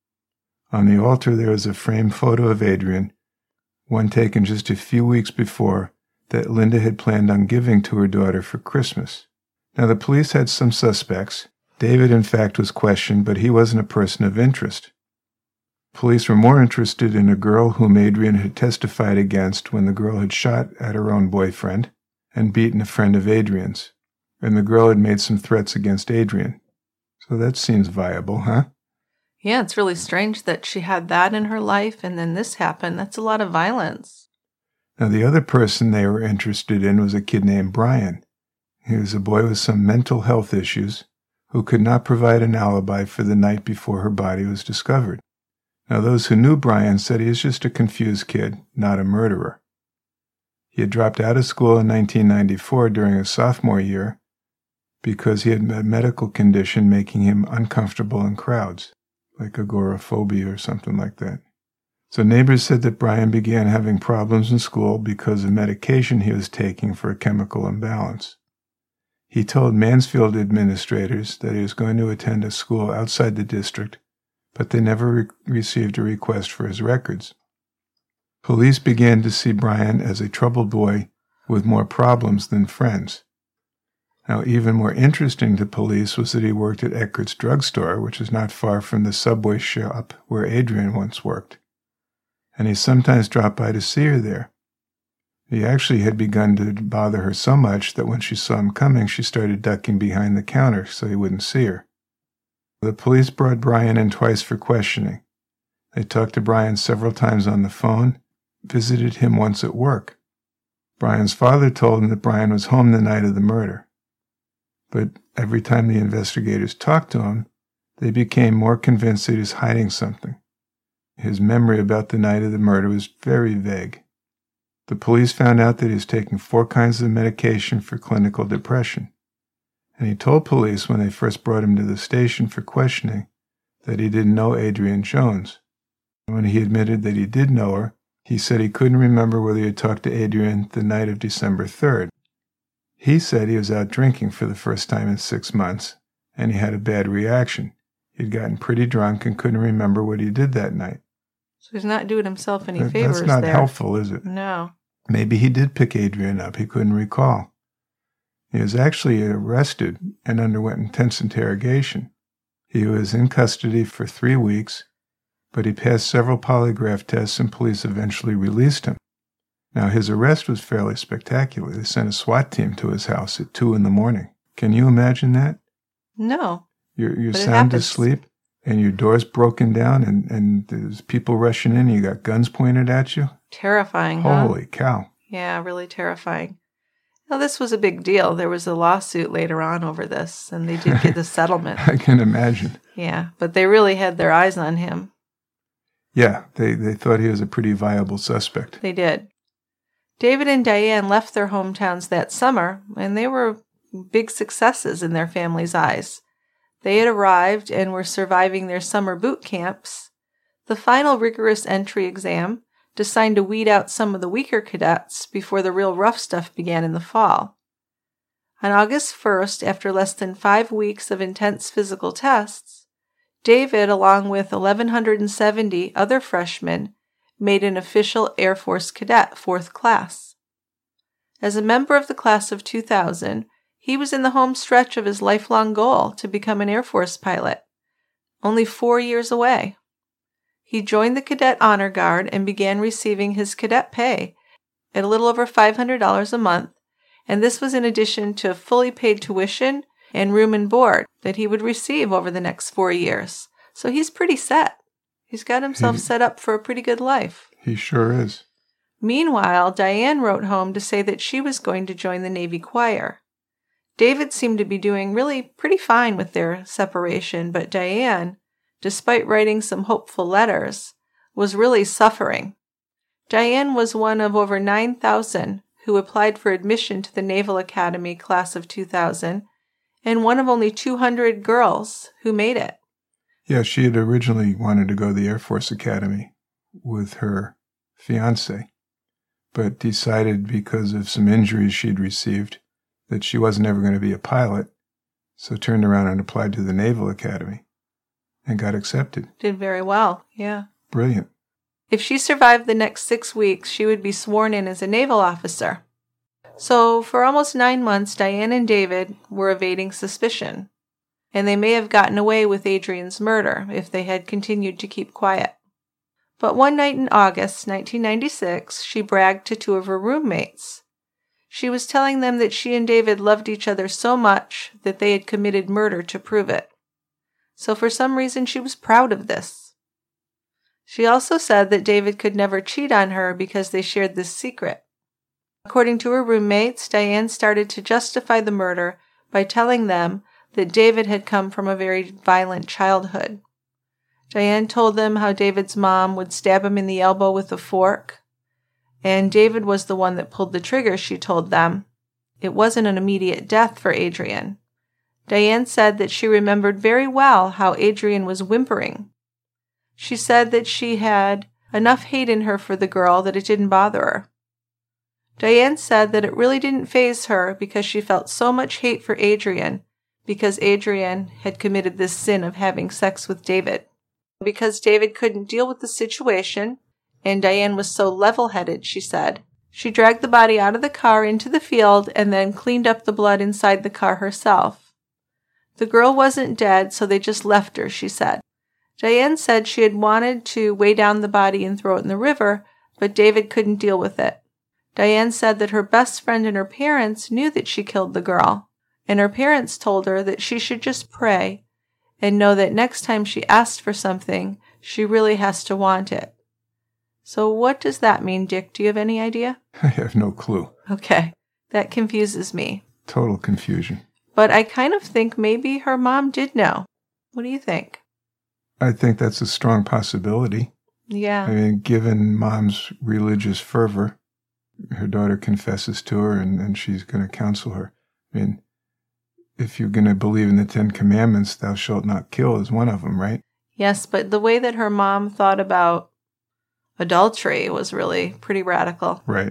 On the altar there was a framed photo of Adrian, one taken just a few weeks before, that Linda had planned on giving to her daughter for Christmas. Now the police had some suspects. David, in fact, was questioned, but he wasn't a person of interest. Police were more interested in a girl whom Adrian had testified against when the girl had shot at her own boyfriend and beaten a friend of Adrian's. And the girl had made some threats against Adrian. So that seems viable, huh? Yeah, it's really strange that she had that in her life and then this happened. That's a lot of violence. Now, the other person they were interested in was a kid named Brian. He was a boy with some mental health issues who could not provide an alibi for the night before her body was discovered. Now, those who knew Brian said he was just a confused kid, not a murderer. He had dropped out of school in 1994 during his sophomore year because he had a medical condition making him uncomfortable in crowds, like agoraphobia or something like that. So neighbors said that Brian began having problems in school because of medication he was taking for a chemical imbalance. He told Mansfield administrators that he was going to attend a school outside the district, but they never received a request for his records. Police began to see Brian as a troubled boy with more problems than friends. Now, even more interesting to police was that he worked at Eckert's drugstore, which is not far from the subway shop where Adrian once worked, and he sometimes dropped by to see her there. He actually had begun to bother her so much that when she saw him coming, she started ducking behind the counter so he wouldn't see her. The police brought Brian in twice for questioning. They talked to Brian several times on the phone, visited him once at work. Brian's father told him that Brian was home the night of the murder. But every time the investigators talked to him, they became more convinced that he was hiding something. His memory about the night of the murder was very vague. The police found out that he was taking 4 kinds of medication for clinical depression, and he told police when they first brought him to the station for questioning that he didn't know Adrian Jones. When he admitted that he did know her, he said he couldn't remember whether he had talked to Adrian the night of December 3rd. He said he was out drinking for the first time in 6 months, and he had a bad reaction. He'd gotten pretty drunk and couldn't remember what he did that night. So he's not doing himself any favors there. That's not helpful, is it? No. Maybe he did pick Adrian up. He couldn't recall. He was actually arrested and underwent intense interrogation. He was in custody for 3 weeks, but he passed several polygraph tests and police eventually released him. Now, his arrest was fairly spectacular. They sent a SWAT team to his house at 2 a.m. Can you imagine that? No. You're sound asleep, and your door's broken down, and there's people rushing in, and you got guns pointed at you? Terrifying, huh? Holy cow. Yeah, really terrifying. Now, this was a big deal. There was a lawsuit later on over this, and they did get the settlement. I can imagine. Yeah, but they really had their eyes on him. Yeah, they thought he was a pretty viable suspect. They did. David and Diane left their hometowns that summer, and they were big successes in their family's eyes. They had arrived and were surviving their summer boot camps. The final rigorous entry exam, designed to weed out some of the weaker cadets before the real rough stuff began in the fall. On August 1st, after less than 5 weeks of intense physical tests, David, along with 1,170 other freshmen, made an official Air Force cadet 4th class. As a member of the class of 2000, he was in the home stretch of his lifelong goal to become an Air Force pilot, only 4 years away. He joined the Cadet Honor Guard and began receiving his cadet pay at a little over $500 a month, and this was in addition to fully paid tuition and room and board that he would receive over the next 4 years. So he's pretty set. He's got himself set up for a pretty good life. He sure is. Meanwhile, Diane wrote home to say that she was going to join the Navy choir. David seemed to be doing really pretty fine with their separation, but Diane, despite writing some hopeful letters, was really suffering. Diane was one of over 9,000 who applied for admission to the Naval Academy class of 2000, and one of only 200 girls who made it. Yeah, she had originally wanted to go to the Air Force Academy with her fiancé, but decided because of some injuries she'd received that she wasn't ever going to be a pilot, so turned around and applied to the Naval Academy and got accepted. Did very well, yeah. Brilliant. If she survived the next 6 weeks, she would be sworn in as a naval officer. So for almost 9 months, Diane and David were evading suspicion, and they may have gotten away with Adrian's murder if they had continued to keep quiet. But one night in August 1996, she bragged to 2 of her roommates. She was telling them that she and David loved each other so much that they had committed murder to prove it. So for some reason, she was proud of this. She also said that David could never cheat on her because they shared this secret. According to her roommates, Diane started to justify the murder by telling them that David had come from a very violent childhood. Diane told them how David's mom would stab him in the elbow with a fork, and David was the one that pulled the trigger, she told them. It wasn't an immediate death for Adrian. Diane said that she remembered very well how Adrian was whimpering. She said that she had enough hate in her for the girl that it didn't bother her. Diane said that it really didn't faze her because she felt so much hate for Adrian because Adrian had committed this sin of having sex with David. Because David couldn't deal with the situation, and Diane was so level-headed, she said, she dragged the body out of the car into the field and then cleaned up the blood inside the car herself. The girl wasn't dead, so they just left her, she said. Diane said she had wanted to weigh down the body and throw it in the river, but David couldn't deal with it. Diane said that her best friend and her parents knew that she killed the girl, and her parents told her that she should just pray and know that next time she asked for something, she really has to want it. So what does that mean, Dick? Do you have any idea? I have no clue. Okay, that confuses me. Total confusion. But I kind of think maybe her mom did know. What do you think? I think that's a strong possibility. Yeah. I mean, given Mom's religious fervor, her daughter confesses to her and she's going to counsel her. I mean, if you're going to believe in the 10 Commandments, thou shalt not kill is one of them, right? Yes, but the way that her mom thought about adultery was really pretty radical. Right.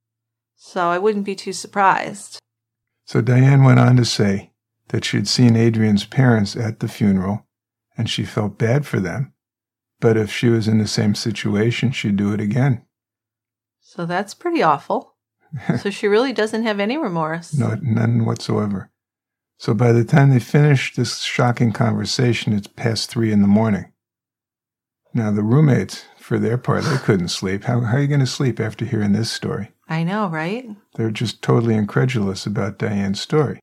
So I wouldn't be too surprised. So Diane went on to say that she'd seen Adrian's parents at the funeral and she felt bad for them, but if she was in the same situation, she'd do it again. So that's pretty awful. So she really doesn't have any remorse. No, none whatsoever. So by the time they finished this shocking conversation, it's past 3 a.m. Now the roommates, for their part, they couldn't sleep. How are you going to sleep after hearing this story? I know, right? They're just totally incredulous about Diane's story.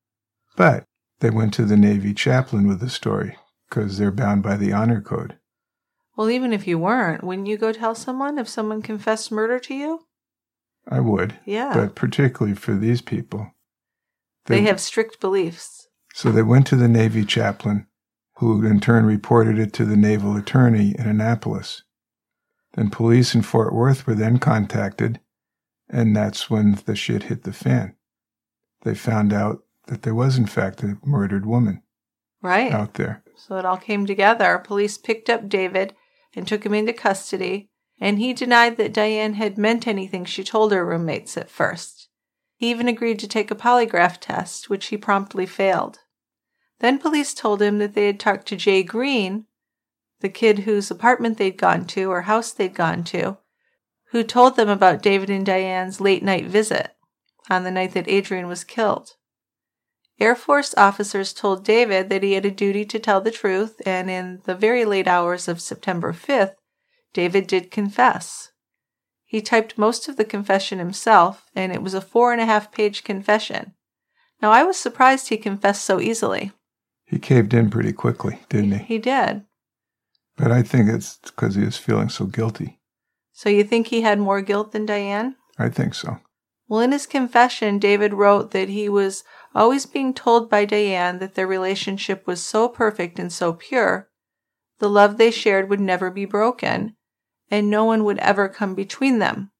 But they went to the Navy chaplain with the story because they're bound by the honor code. Well, even if you weren't, wouldn't you go tell someone if someone confessed murder to you? I would. Yeah. But particularly for these people. They have strict beliefs. So they went to the Navy chaplain, who in turn reported it to the naval attorney in Annapolis. Then police in Fort Worth were then contacted, and that's when the shit hit the fan. They found out that there was in fact a murdered woman out there. So it all came together. Police picked up David and took him into custody, and he denied that Diane had meant anything she told her roommates at first. He even agreed to take a polygraph test, which he promptly failed. Then police told him that they had talked to Jay Green, the kid whose apartment they'd gone to or house they'd gone to, who told them about David and Diane's late-night visit on the night that Adrian was killed. Air Force officers told David that he had a duty to tell the truth, and in the very late hours of September 5th, David did confess. He typed most of the confession himself, and it was a 4.5-page confession. Now, I was surprised he confessed so easily. He caved in pretty quickly, didn't he? He did. But I think it's because he was feeling so guilty. So you think he had more guilt than Diane? I think so. Well, in his confession, David wrote that he was always being told by Diane that their relationship was so perfect and so pure, the love they shared would never be broken, and no one would ever come between them.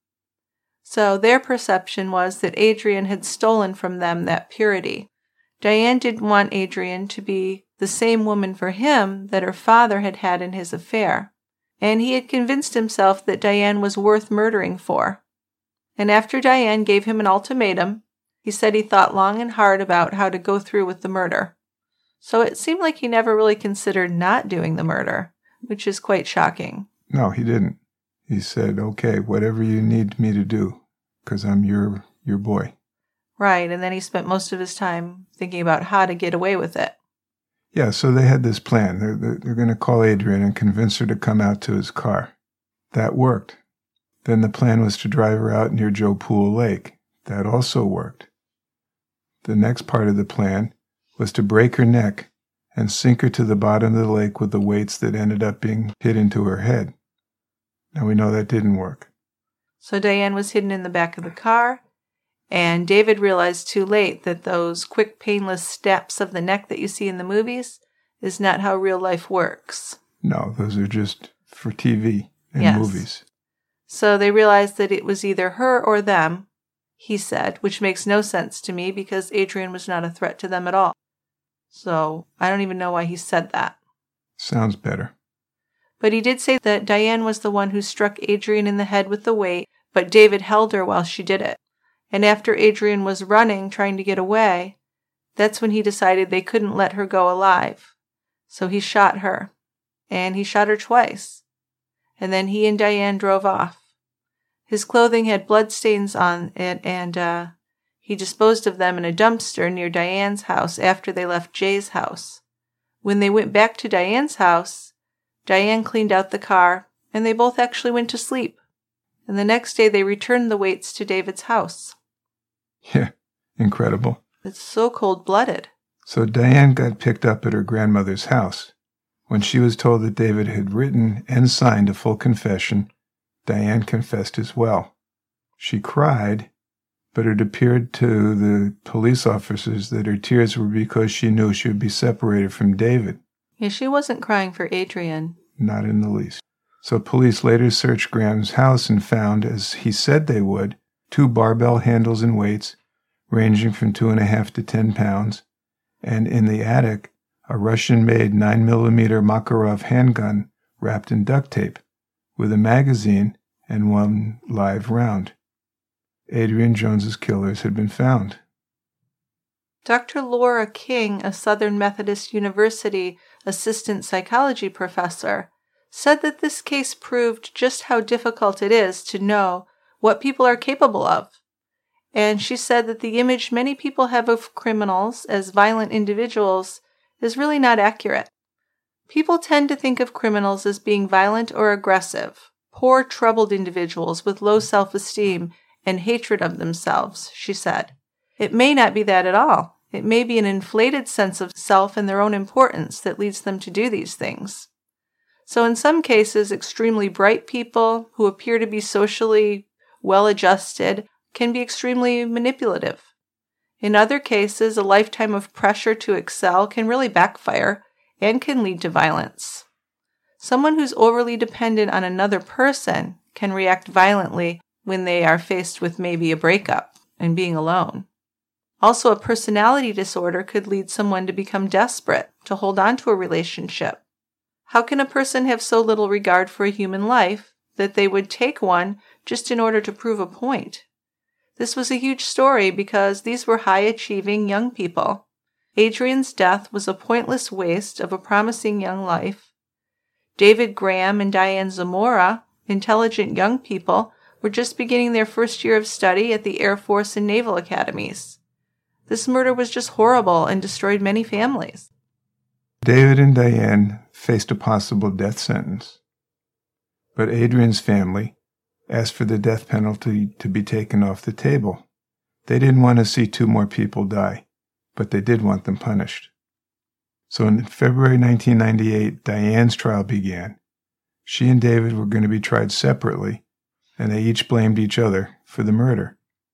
So their perception was that Adrian had stolen from them that purity. Diane didn't want Adrian to be the same woman for him that her father had had in his affair, and he had convinced himself that Diane was worth murdering for. And after Diane gave him an ultimatum, he said he thought long and hard about how to go through with the murder. So it seemed like he never really considered not doing the murder, which is quite shocking. No, he didn't. He said, okay, whatever you need me to do, because I'm your boy. Right, and then he spent most of his time thinking about how to get away with it. Yeah, so they had this plan. They're going to call Adrian and convince her to come out to his car. That worked. Then the plan was to drive her out near Joe Pool Lake. That also worked. The next part of the plan was to break her neck and sink her to the bottom of the lake with the weights that ended up being hit into her head. Now we know that didn't work. So Diane was hidden in the back of the car, and David realized too late that those quick, painless snaps of the neck that you see in the movies is not how real life works. No, those are just for TV and movies. So they realized that it was either her or them, he said, which makes no sense to me because Adrian was not a threat to them at all. So I don't even know why he said that. Sounds better. But he did say that Diane was the one who struck Adrian in the head with the weight, but David held her while she did it. And after Adrian was running, trying to get away, that's when he decided they couldn't let her go alive. So he shot her. And he shot her twice. And then he and Diane drove off. His clothing had bloodstains on it, and he disposed of them in a dumpster near Diane's house after they left Jay's house. When they went back to Diane's house, Diane cleaned out the car, and they both actually went to sleep. And the next day they returned the weights to David's house. Yeah, incredible. It's so cold-blooded. So Diane got picked up at her grandmother's house. When she was told that David had written and signed a full confession, Diane confessed as well. She cried, but it appeared to the police officers that her tears were because she knew she would be separated from David. Yeah, she wasn't crying for Adrian. Not in the least. So police later searched Graham's house and found, as he said they would, 2 barbell handles and weights ranging from 2.5 to 10 pounds, and in the attic, a Russian-made 9mm Makarov handgun wrapped in duct tape, with a magazine and 1 live round. Adrian Jones's killers had been found. Dr. Laura King, a Southern Methodist University assistant psychology professor, said that this case proved just how difficult it is to know what people are capable of. And she said that the image many people have of criminals as violent individuals is really not accurate. People tend to think of criminals as being violent or aggressive, poor, troubled individuals with low self-esteem and hatred of themselves, she said. It may not be that at all. It may be an inflated sense of self and their own importance that leads them to do these things. So in some cases, extremely bright people who appear to be socially well-adjusted can be extremely manipulative. In other cases, a lifetime of pressure to excel can really backfire and can lead to violence. Someone who's overly dependent on another person can react violently when they are faced with maybe a breakup and being alone. Also, a personality disorder could lead someone to become desperate to hold on to a relationship. How can a person have so little regard for a human life that they would take one just in order to prove a point? This was a huge story because these were high-achieving young people. Adrian's death was a pointless waste of a promising young life. David Graham and Diane Zamora, intelligent young people, were just beginning their first year of study at the Air Force and Naval Academies. This murder was just horrible and destroyed many families. David and Diane faced a possible death sentence. But Adrian's family asked for the death penalty to be taken off the table. They didn't want to see 2 more people die, but they did want them punished. So in February 1998, Diane's trial began. She and David were going to be tried separately, and they each blamed each other for the murder.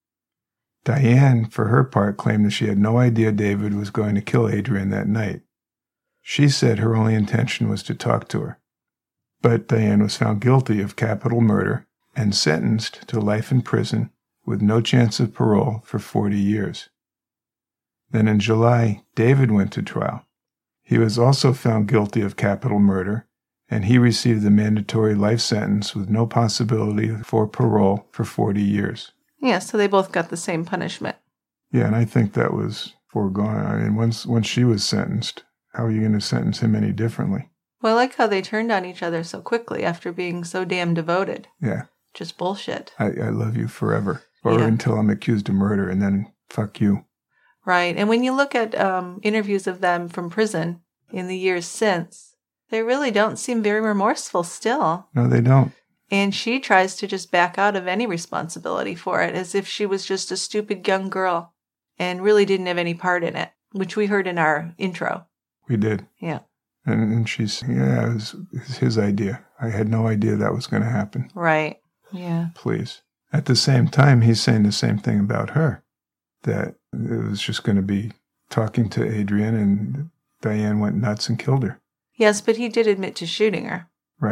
Diane, for her part, claimed that she had no idea David was going to kill Adrian that night. She said her only intention was to talk to her. But Diane was found guilty of capital murder and sentenced to life in prison with no chance of parole for 40 years. Then in July, David went to trial. He was also found guilty of capital murder, and he received the mandatory life sentence with no possibility for parole for 40 years. Yeah, so they both got the same punishment. Yeah, and I think that was foregone. I mean, once she was sentenced, how are you going to sentence him any differently? Well, I like how they turned on each other so quickly after being so damn devoted. Yeah. Just bullshit. I love you forever. Or until I'm accused of murder, and then fuck you. Right. And when you look at interviews of them from prison in the years since, they really don't seem very remorseful still. No, they don't. And she tries to just back out of any responsibility for it, as if she was just a stupid young girl and really didn't have any part in it, which we heard in our intro. We did. Yeah. And she's, it was his idea. I had no idea that was going to happen. Right. Yeah. Please. At the same time, he's saying the same thing about her, that it was just going to be talking to Adrian, and Diane went nuts and killed her. Yes, but he did admit to shooting her. Right.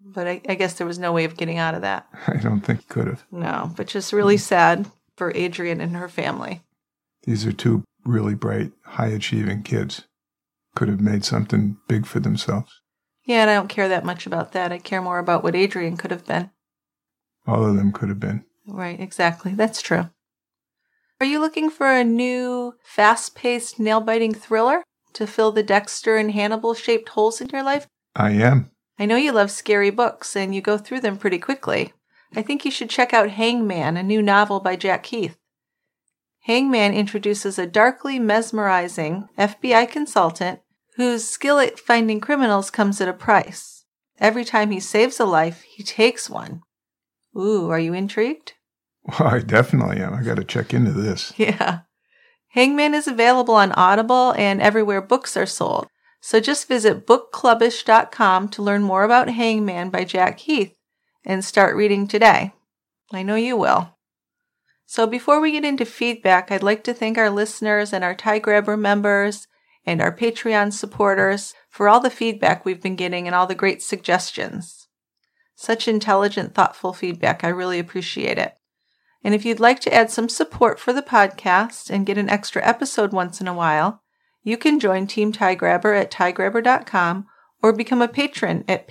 But I guess there was no way of getting out of that. I don't think he could have. No, but just really sad for Adrienne and her family. These are two really bright, high-achieving kids. Could have made something big for themselves. Yeah, and I don't care that much about that. I care more about what Adrienne could have been. All of them could have been. Right, exactly. That's true. Are you looking for a new, fast-paced, nail-biting thriller to fill the Dexter and Hannibal-shaped holes in your life? I am. I know you love scary books, and you go through them pretty quickly. I think you should check out Hangman, a new novel by Jack Keith. Hangman introduces a darkly mesmerizing FBI consultant whose skill at finding criminals comes at a price. Every time he saves a life, he takes one. Ooh, are you intrigued? Well, I definitely am. I got to check into this. Yeah. Hangman is available on Audible and everywhere books are sold. So just visit bookclubbish.com to learn more about Hangman by Jack Heath and start reading today. I know you will. So before we get into feedback, I'd like to thank our listeners and our Tie Grabber members and our Patreon supporters for all the feedback we've been getting and all the great suggestions. Such intelligent, thoughtful feedback. I really appreciate it. And if you'd like to add some support for the podcast and get an extra episode once in a while, you can join Team Tie Grabber at tiegrabber.com or become a patron at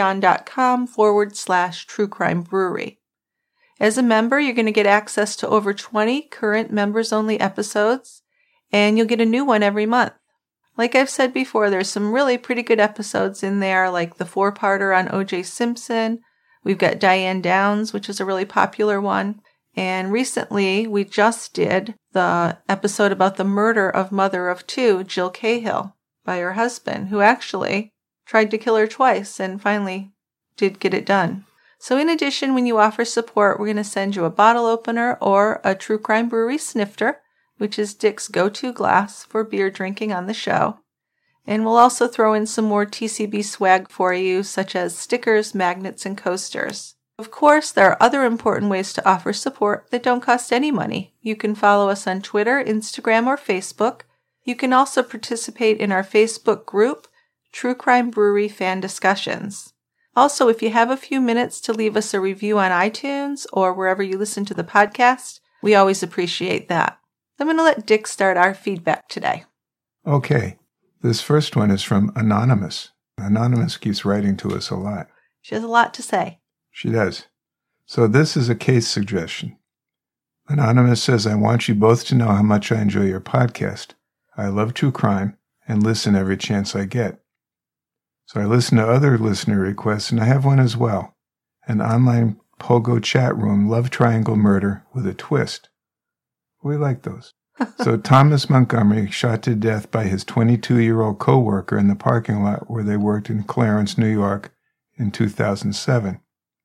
patreon.com/True Crime Brewery. As a member, you're going to get access to over 20 current members-only episodes, and you'll get a new one every month. Like I've said before, there's some really pretty good episodes in there, like the 4-parter on O.J. Simpson. We've got Diane Downs, which is a really popular one. And recently, we just did the episode about the murder of mother of 2, Jill Cahill, by her husband, who actually tried to kill her twice and finally did get it done. So in addition, when you offer support, we're going to send you a bottle opener or a True Crime Brewery snifter, which is Dick's go-to glass for beer drinking on the show. And we'll also throw in some more TCB swag for you, such as stickers, magnets, and coasters. Of course, there are other important ways to offer support that don't cost any money. You can follow us on Twitter, Instagram, or Facebook. You can also participate in our Facebook group, True Crime Brewery Fan Discussions. Also, if you have a few minutes to leave us a review on iTunes or wherever you listen to the podcast, we always appreciate that. I'm going to let Dick start our feedback today. Okay. This first one is from Anonymous. Anonymous keeps writing to us a lot. She has a lot to say. She does. So this is a case suggestion. Anonymous says, I want you both to know how much I enjoy your podcast. I love true crime and listen every chance I get. So I listen to other listener requests, and I have one as well. An online pogo chat room love triangle murder with a twist. We like those. So Thomas Montgomery shot to death by his 22-year-old co-worker in the parking lot where they worked in Clarence, New York in 2007.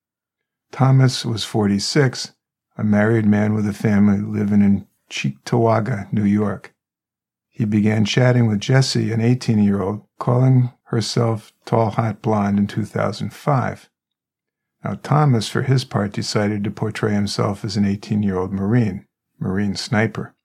Thomas was 46, a married man with a family living in Cheektowaga, New York. He began chatting with Jessie, an 18-year-old, calling herself Tall Hot Blonde in 2005. Now Thomas, for his part, decided to portray himself as an 18-year-old Marine sniper.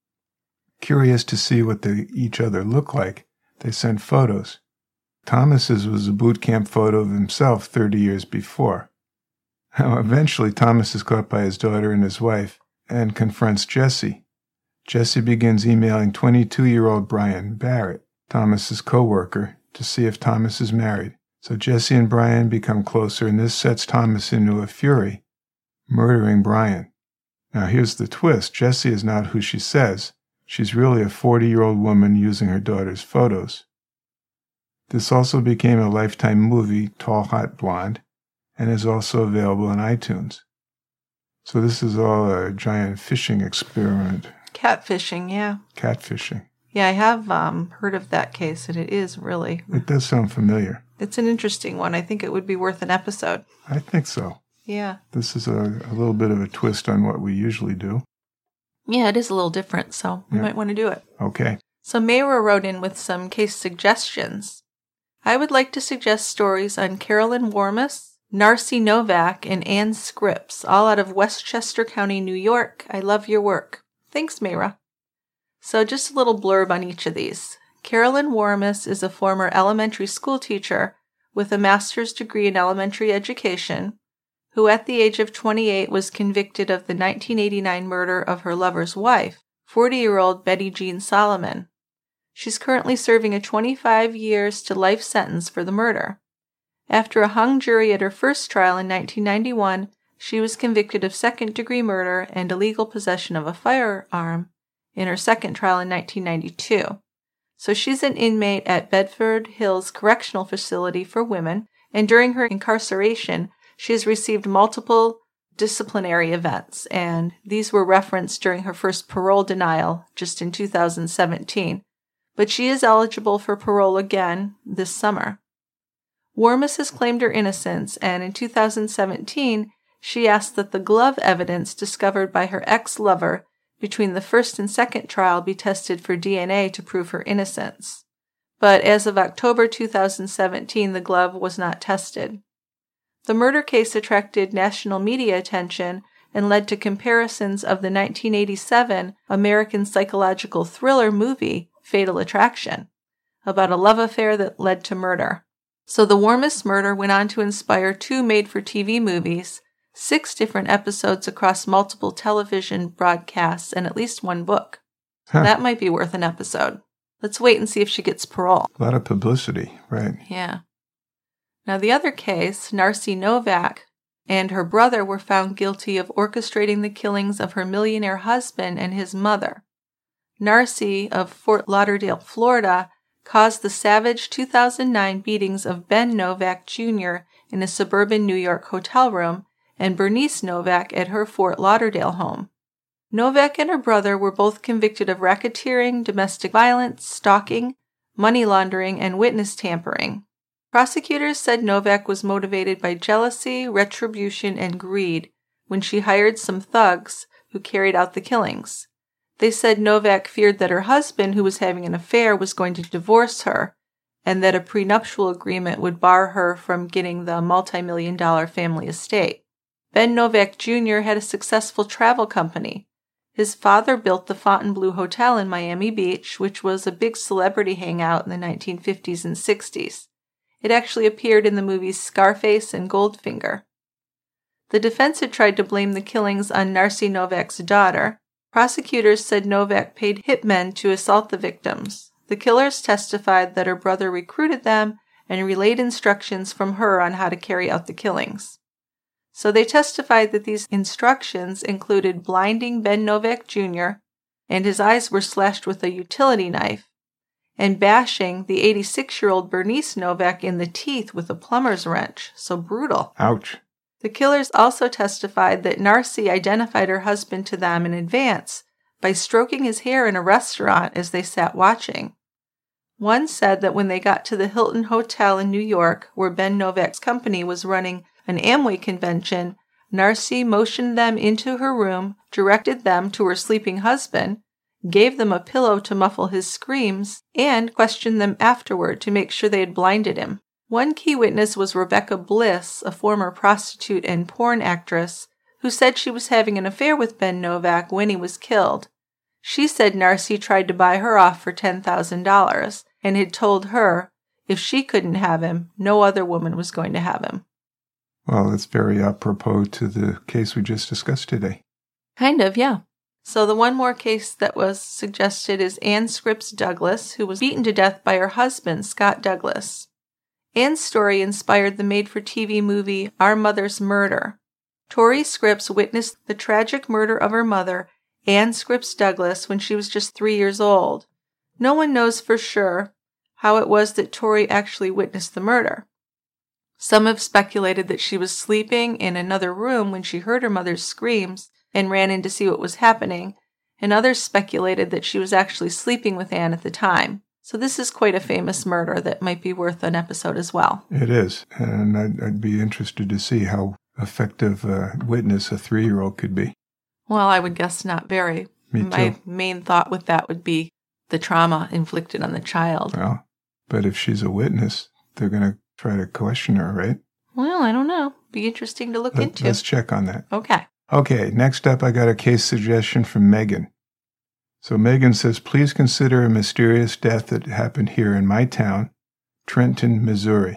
Curious to see what they each other look like, they sent photos. Thomas's was a boot camp photo of himself 30 years before. Now, eventually, Thomas is caught by his daughter and his wife and confronts Jessie. Jessie begins emailing 22-year-old Brian Barrett, Thomas's co-worker, to see if Thomas is married. So Jessie and Brian become closer, and this sets Thomas into a fury, murdering Brian. Now, here's the twist. Jessie is not who she says. She's really a 40-year-old woman using her daughter's photos. This also became a Lifetime movie, Tall Hot Blonde, and is also available on iTunes. So this is all a giant fishing experiment. Catfishing, yeah. Catfishing. Yeah, I have heard of that case, and it is really... It does sound familiar. It's an interesting one. I think it would be worth an episode. I think so. Yeah. This is a little bit of a twist on what we usually do. Yeah, it is a little different, so we might want to do it. Okay. So Mayra wrote in with some case suggestions. I would like to suggest stories on Carolyn Warmus, Narcy Novak, and Ann Scripps, all out of Westchester County, New York. I love your work. Thanks, Mayra. So just a little blurb on each of these. Carolyn Warmus is a former elementary school teacher with a master's degree in elementary education, who at the age of 28 was convicted of the 1989 murder of her lover's wife, 40-year-old Betty Jean Solomon. She's currently serving a 25 years to life sentence for the murder. After a hung jury at her first trial in 1991, she was convicted of second-degree murder and illegal possession of a firearm in her second trial in 1992. So she's an inmate at Bedford Hills Correctional Facility for Women, and during her incarceration, she has received multiple disciplinary events, and these were referenced during her first parole denial just in 2017. But she is eligible for parole again this summer. Warmus has claimed her innocence, and in 2017, she asked that the glove evidence discovered by her ex-lover between the first and second trial be tested for DNA to prove her innocence. But as of October 2017, the glove was not tested. The murder case attracted national media attention and led to comparisons of the 1987 American psychological thriller movie Fatal Attraction, about a love affair that led to murder. So the Warmus murder went on to inspire 2 made-for-TV movies, 6 different episodes across multiple television broadcasts, and at least 1 book. That might be worth an episode. Let's wait and see if she gets parole. A lot of publicity, right? Yeah. Now the other case, Narcy Novak and her brother were found guilty of orchestrating the killings of her millionaire husband and his mother. Narcy of Fort Lauderdale, Florida, caused the savage 2009 beatings of Ben Novak Jr. in a suburban New York hotel room and Bernice Novak at her Fort Lauderdale home. Novak and her brother were both convicted of racketeering, domestic violence, stalking, money laundering, and witness tampering. Prosecutors said Novak was motivated by jealousy, retribution, and greed when she hired some thugs who carried out the killings. They said Novak feared that her husband, who was having an affair, was going to divorce her, and that a prenuptial agreement would bar her from getting the multi-million-dollar family estate. Ben Novak Jr. had a successful travel company. His father built the Fontainebleau Hotel in Miami Beach, which was a big celebrity hangout in the 1950s and 60s. It actually appeared in the movies Scarface and Goldfinger. The defense had tried to blame the killings on Narcy Novak's daughter. Prosecutors said Novak paid hitmen to assault the victims. The killers testified that her brother recruited them and relayed instructions from her on how to carry out the killings. So they testified that these instructions included blinding Ben Novak Jr., and his eyes were slashed with a utility knife, and bashing the 86-year-old Bernice Novak in the teeth with a plumber's wrench. So brutal. Ouch. The killers also testified that Narcy identified her husband to them in advance by stroking his hair in a restaurant as they sat watching. One said that when they got to the Hilton Hotel in New York, where Ben Novak's company was running an Amway convention, Narcy motioned them into her room, directed them to her sleeping husband, gave them a pillow to muffle his screams, and questioned them afterward to make sure they had blinded him. One key witness was Rebecca Bliss, a former prostitute and porn actress, who said she was having an affair with Ben Novak when he was killed. She said Narcy tried to buy her off for $10,000 and had told her if she couldn't have him, no other woman was going to have him. Well, that's very apropos to the case we just discussed today. Kind of, yeah. So the one more case that was suggested is Ann Scripps Douglas, who was beaten to death by her husband, Scott Douglas. Ann's story inspired the made-for-TV movie Our Mother's Murder. Tori Scripps witnessed the tragic murder of her mother, Ann Scripps Douglas, when she was just 3 years old. No one knows for sure how it was that Tori actually witnessed the murder. Some have speculated that she was sleeping in another room when she heard her mother's screams and ran in to see what was happening, and others speculated that she was actually sleeping with Ann at the time. So this is quite a famous murder that might be worth an episode as well. It is, and I'd be interested to see how effective a witness a 3-year-old could be. Well, I would guess not very. Me too. My main thought with that would be the trauma inflicted on the child. Well, but if she's a witness, they're going to try to question her, right? Well, I don't know. Be interesting to look into. Let's check on that. Okay. Okay, next up I got a case suggestion from Megan. So Megan says, please consider a mysterious death that happened here in my town, Trenton, Missouri.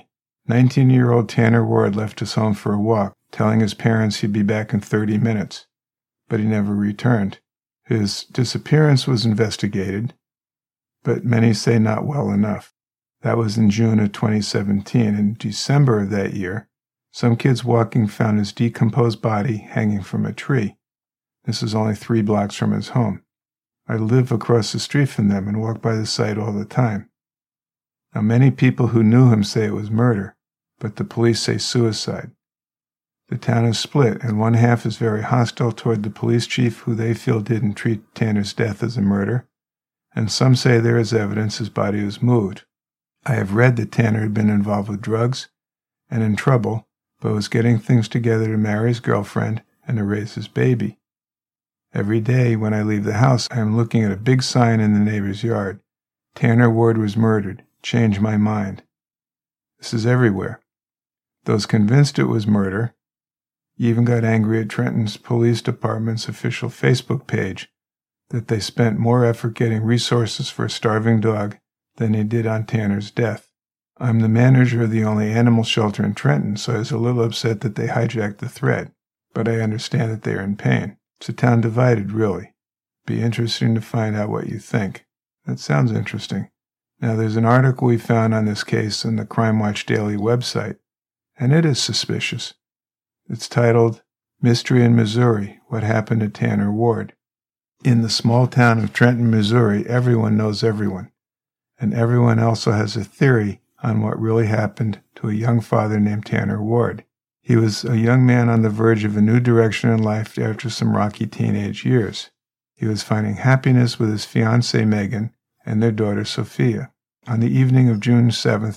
19-year-old Tanner Ward left his home for a walk, telling his parents he'd be back in 30 minutes, but he never returned. His disappearance was investigated, but many say not well enough. That was in June of 2017. In December of that year, some kids walking found his decomposed body hanging from a tree. This is only 3 blocks from his home. I live across the street from them and walk by the site all the time. Now, many people who knew him say it was murder, but the police say suicide. The town is split, and one half is very hostile toward the police chief, who they feel didn't treat Tanner's death as a murder, and some say there is evidence his body was moved. I have read that Tanner had been involved with drugs and in trouble, but was getting things together to marry his girlfriend and to raise his baby. Every day when I leave the house, I am looking at a big sign in the neighbor's yard. Tanner Ward was murdered. Change my mind. This is everywhere. Those convinced it was murder even got angry at Trenton's police department's official Facebook page that they spent more effort getting resources for a starving dog than they did on Tanner's death. I'm the manager of the only animal shelter in Trenton, so I was a little upset that they hijacked the thread, but I understand that they are in pain. It's a town divided, really. Be interesting to find out what you think. That sounds interesting. Now, there's an article we found on this case on the Crime Watch Daily website, and it is suspicious. It's titled, Mystery in Missouri, What Happened to Tanner Ward. In the small town of Trenton, Missouri, everyone knows everyone, and everyone also has a theory on what really happened to a young father named Tanner Ward. He was a young man on the verge of a new direction in life after some rocky teenage years. He was finding happiness with his fiancée Megan and their daughter Sophia. On the evening of June 7,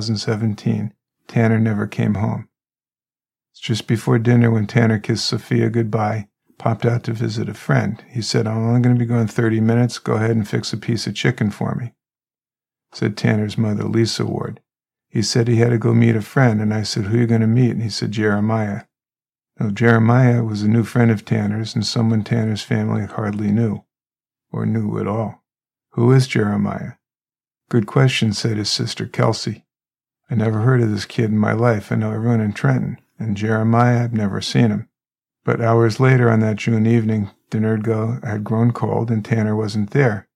2017, Tanner never came home. It's just before dinner when Tanner kissed Sophia goodbye, popped out to visit a friend. He said, I'm only going to be gone 30 minutes. Go ahead and fix a piece of chicken for me, said Tanner's mother, Lisa Ward. He said he had to go meet a friend, and I said, who are you going to meet? And he said, Jeremiah. Now, Jeremiah was a new friend of Tanner's and someone Tanner's family hardly knew, or knew at all. Who is Jeremiah? Good question, said his sister, Kelsey. I never heard of this kid in my life. I know everyone in Trenton, and Jeremiah, I've never seen him. But hours later on that June evening, Dinurgo had grown cold and Tanner wasn't there.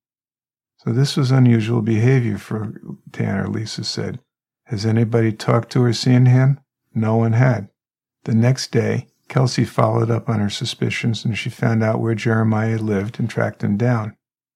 So this was unusual behavior for Tanner, Lisa said. Has anybody talked to or seen him? No one had. The next day, Kelsey followed up on her suspicions and she found out where Jeremiah lived and tracked him down.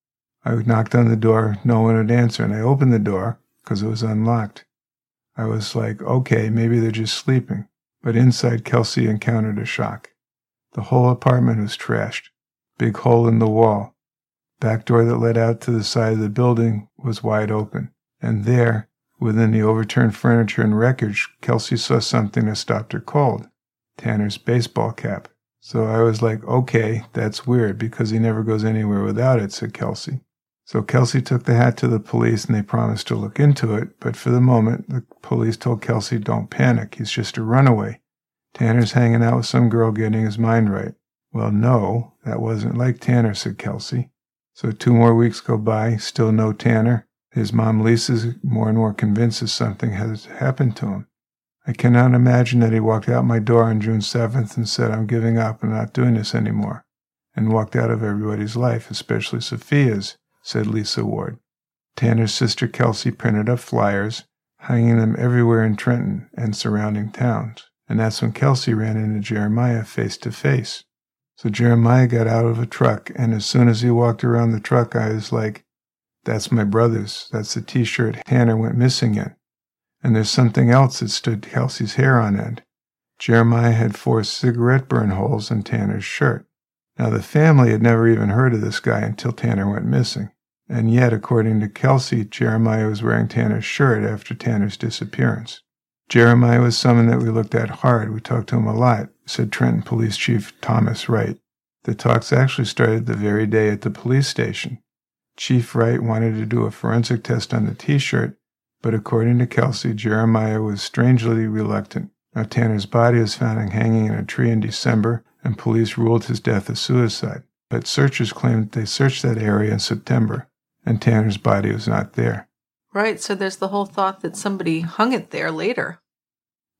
I knocked on the door, no one would answer, and I opened the door because it was unlocked. I was like, okay, maybe they're just sleeping. But inside, Kelsey encountered a shock. The whole apartment was trashed. Big hole in the wall. Back door that led out to the side of the building was wide open. And there, within the overturned furniture and wreckage, Kelsey saw something that stopped her cold. Tanner's baseball cap. So I was like, okay, that's weird because he never goes anywhere without it, said Kelsey. So Kelsey took the hat to the police and they promised to look into it, but for the moment, the police told Kelsey, don't panic, he's just a runaway. Tanner's hanging out with some girl getting his mind right. Well, no, that wasn't like Tanner, said Kelsey. So 2 more weeks go by, still no Tanner. His mom Lisa's more and more convinced that something has happened to him. I cannot imagine that he walked out my door on June 7th and said, I'm giving up, I'm not doing this anymore, and walked out of everybody's life, especially Sophia's, said Lisa Ward. Tanner's sister Kelsey printed up flyers, hanging them everywhere in Trenton and surrounding towns. And that's when Kelsey ran into Jeremiah face to face. So Jeremiah got out of a truck, and as soon as he walked around the truck, I was like, that's my brother's. That's the T-shirt Tanner went missing in. And there's something else that stood Kelsey's hair on end. Jeremiah had 4 cigarette burn holes in Tanner's shirt. Now, the family had never even heard of this guy until Tanner went missing. And yet, according to Kelsey, Jeremiah was wearing Tanner's shirt after Tanner's disappearance. Jeremiah was someone that we looked at hard. We talked to him a lot, said Trenton Police Chief Thomas Wright. The talks actually started the very day at the police station. Chief Wright wanted to do a forensic test on the T-shirt, but according to Kelsey, Jeremiah was strangely reluctant. Now, Tanner's body was found hanging in a tree in December, and police ruled his death a suicide. But searchers claimed they searched that area in September, and Tanner's body was not there. Right, so there's the whole thought that somebody hung it there later.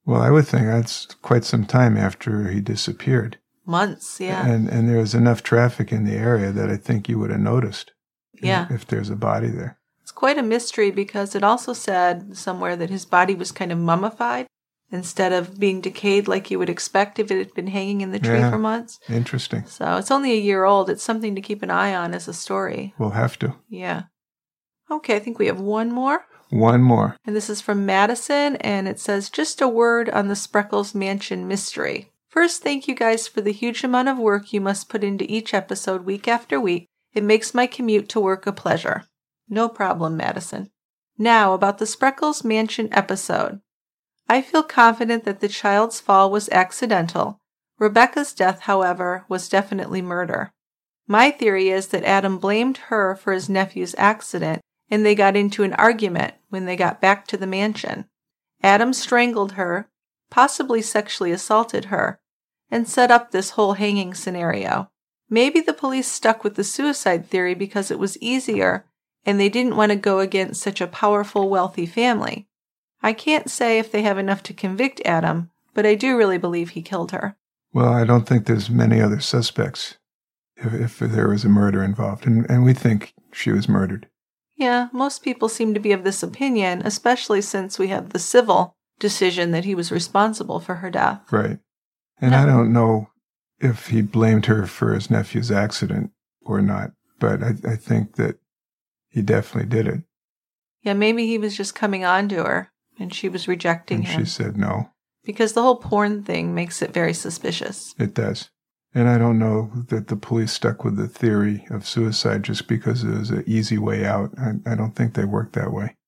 Well, I would think that's quite some time after he disappeared. Months, yeah. And there was enough traffic in the area that I think you would have noticed. Yeah. If there's a body there. It's quite a mystery because it also said somewhere that his body was kind of mummified instead of being decayed like you would expect if it had been hanging in the tree for months. Interesting. So it's only a year old. It's something to keep an eye on as a story. We'll have to. Yeah. Okay, I think we have one more. One more. And this is from Madison, and it says, just a word on the Spreckles Mansion mystery. First, thank you guys for the huge amount of work you must put into each episode week after week. It makes my commute to work a pleasure. No problem, Madison. Now, about the Spreckles Mansion episode. I feel confident that the child's fall was accidental. Rebecca's death, however, was definitely murder. My theory is that Adam blamed her for his nephew's accident, and they got into an argument when they got back to the mansion. Adam strangled her, possibly sexually assaulted her, and set up this whole hanging scenario. Maybe the police stuck with the suicide theory because it was easier, and they didn't want to go against such a powerful, wealthy family. I can't say if they have enough to convict Adam, but I do really believe he killed her. Well, I don't think there's many other suspects if there was a murder involved, and we think she was murdered. Yeah, most people seem to be of this opinion, especially since we have the civil decision that he was responsible for her death. Right. And I don't know if he blamed her for his nephew's accident or not, but I think that he definitely did it. Yeah, maybe he was just coming on to her, and she was rejecting him. And she said no. Because the whole porn thing makes it very suspicious. It does. And I don't know that the police stuck with the theory of suicide just because it was an easy way out. I don't think they work that way.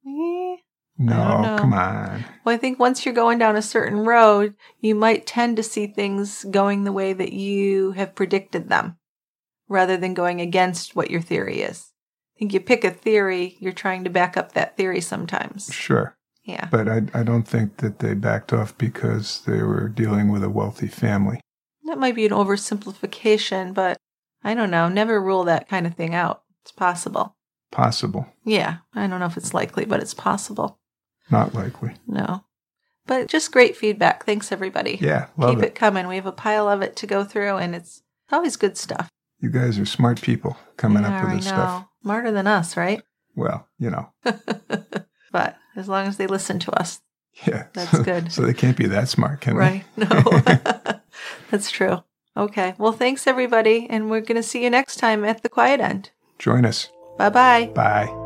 No, come on. Well, I think once you're going down a certain road, you might tend to see things going the way that you have predicted them, rather than going against what your theory is. I think you pick a theory, you're trying to back up that theory sometimes. Sure. Yeah. But I don't think that they backed off because they were dealing with a wealthy family. That might be an oversimplification, but I don't know. Never rule that kind of thing out. It's possible. Possible. Yeah. I don't know if it's likely, but it's possible. Not likely. No. But just great feedback. Thanks, everybody. Yeah, love Keep it coming. We have a pile of it to go through, and it's always good stuff. You guys are smart people coming up with this stuff. Smarter than us, right? Well, you know. But as long as they listen to us, yeah, that's good. So they can't be that smart, can they? Right. No. That's true. Okay. Well, thanks, everybody, and we're going to see you next time at The Quiet End. Join us. Bye-bye. Bye.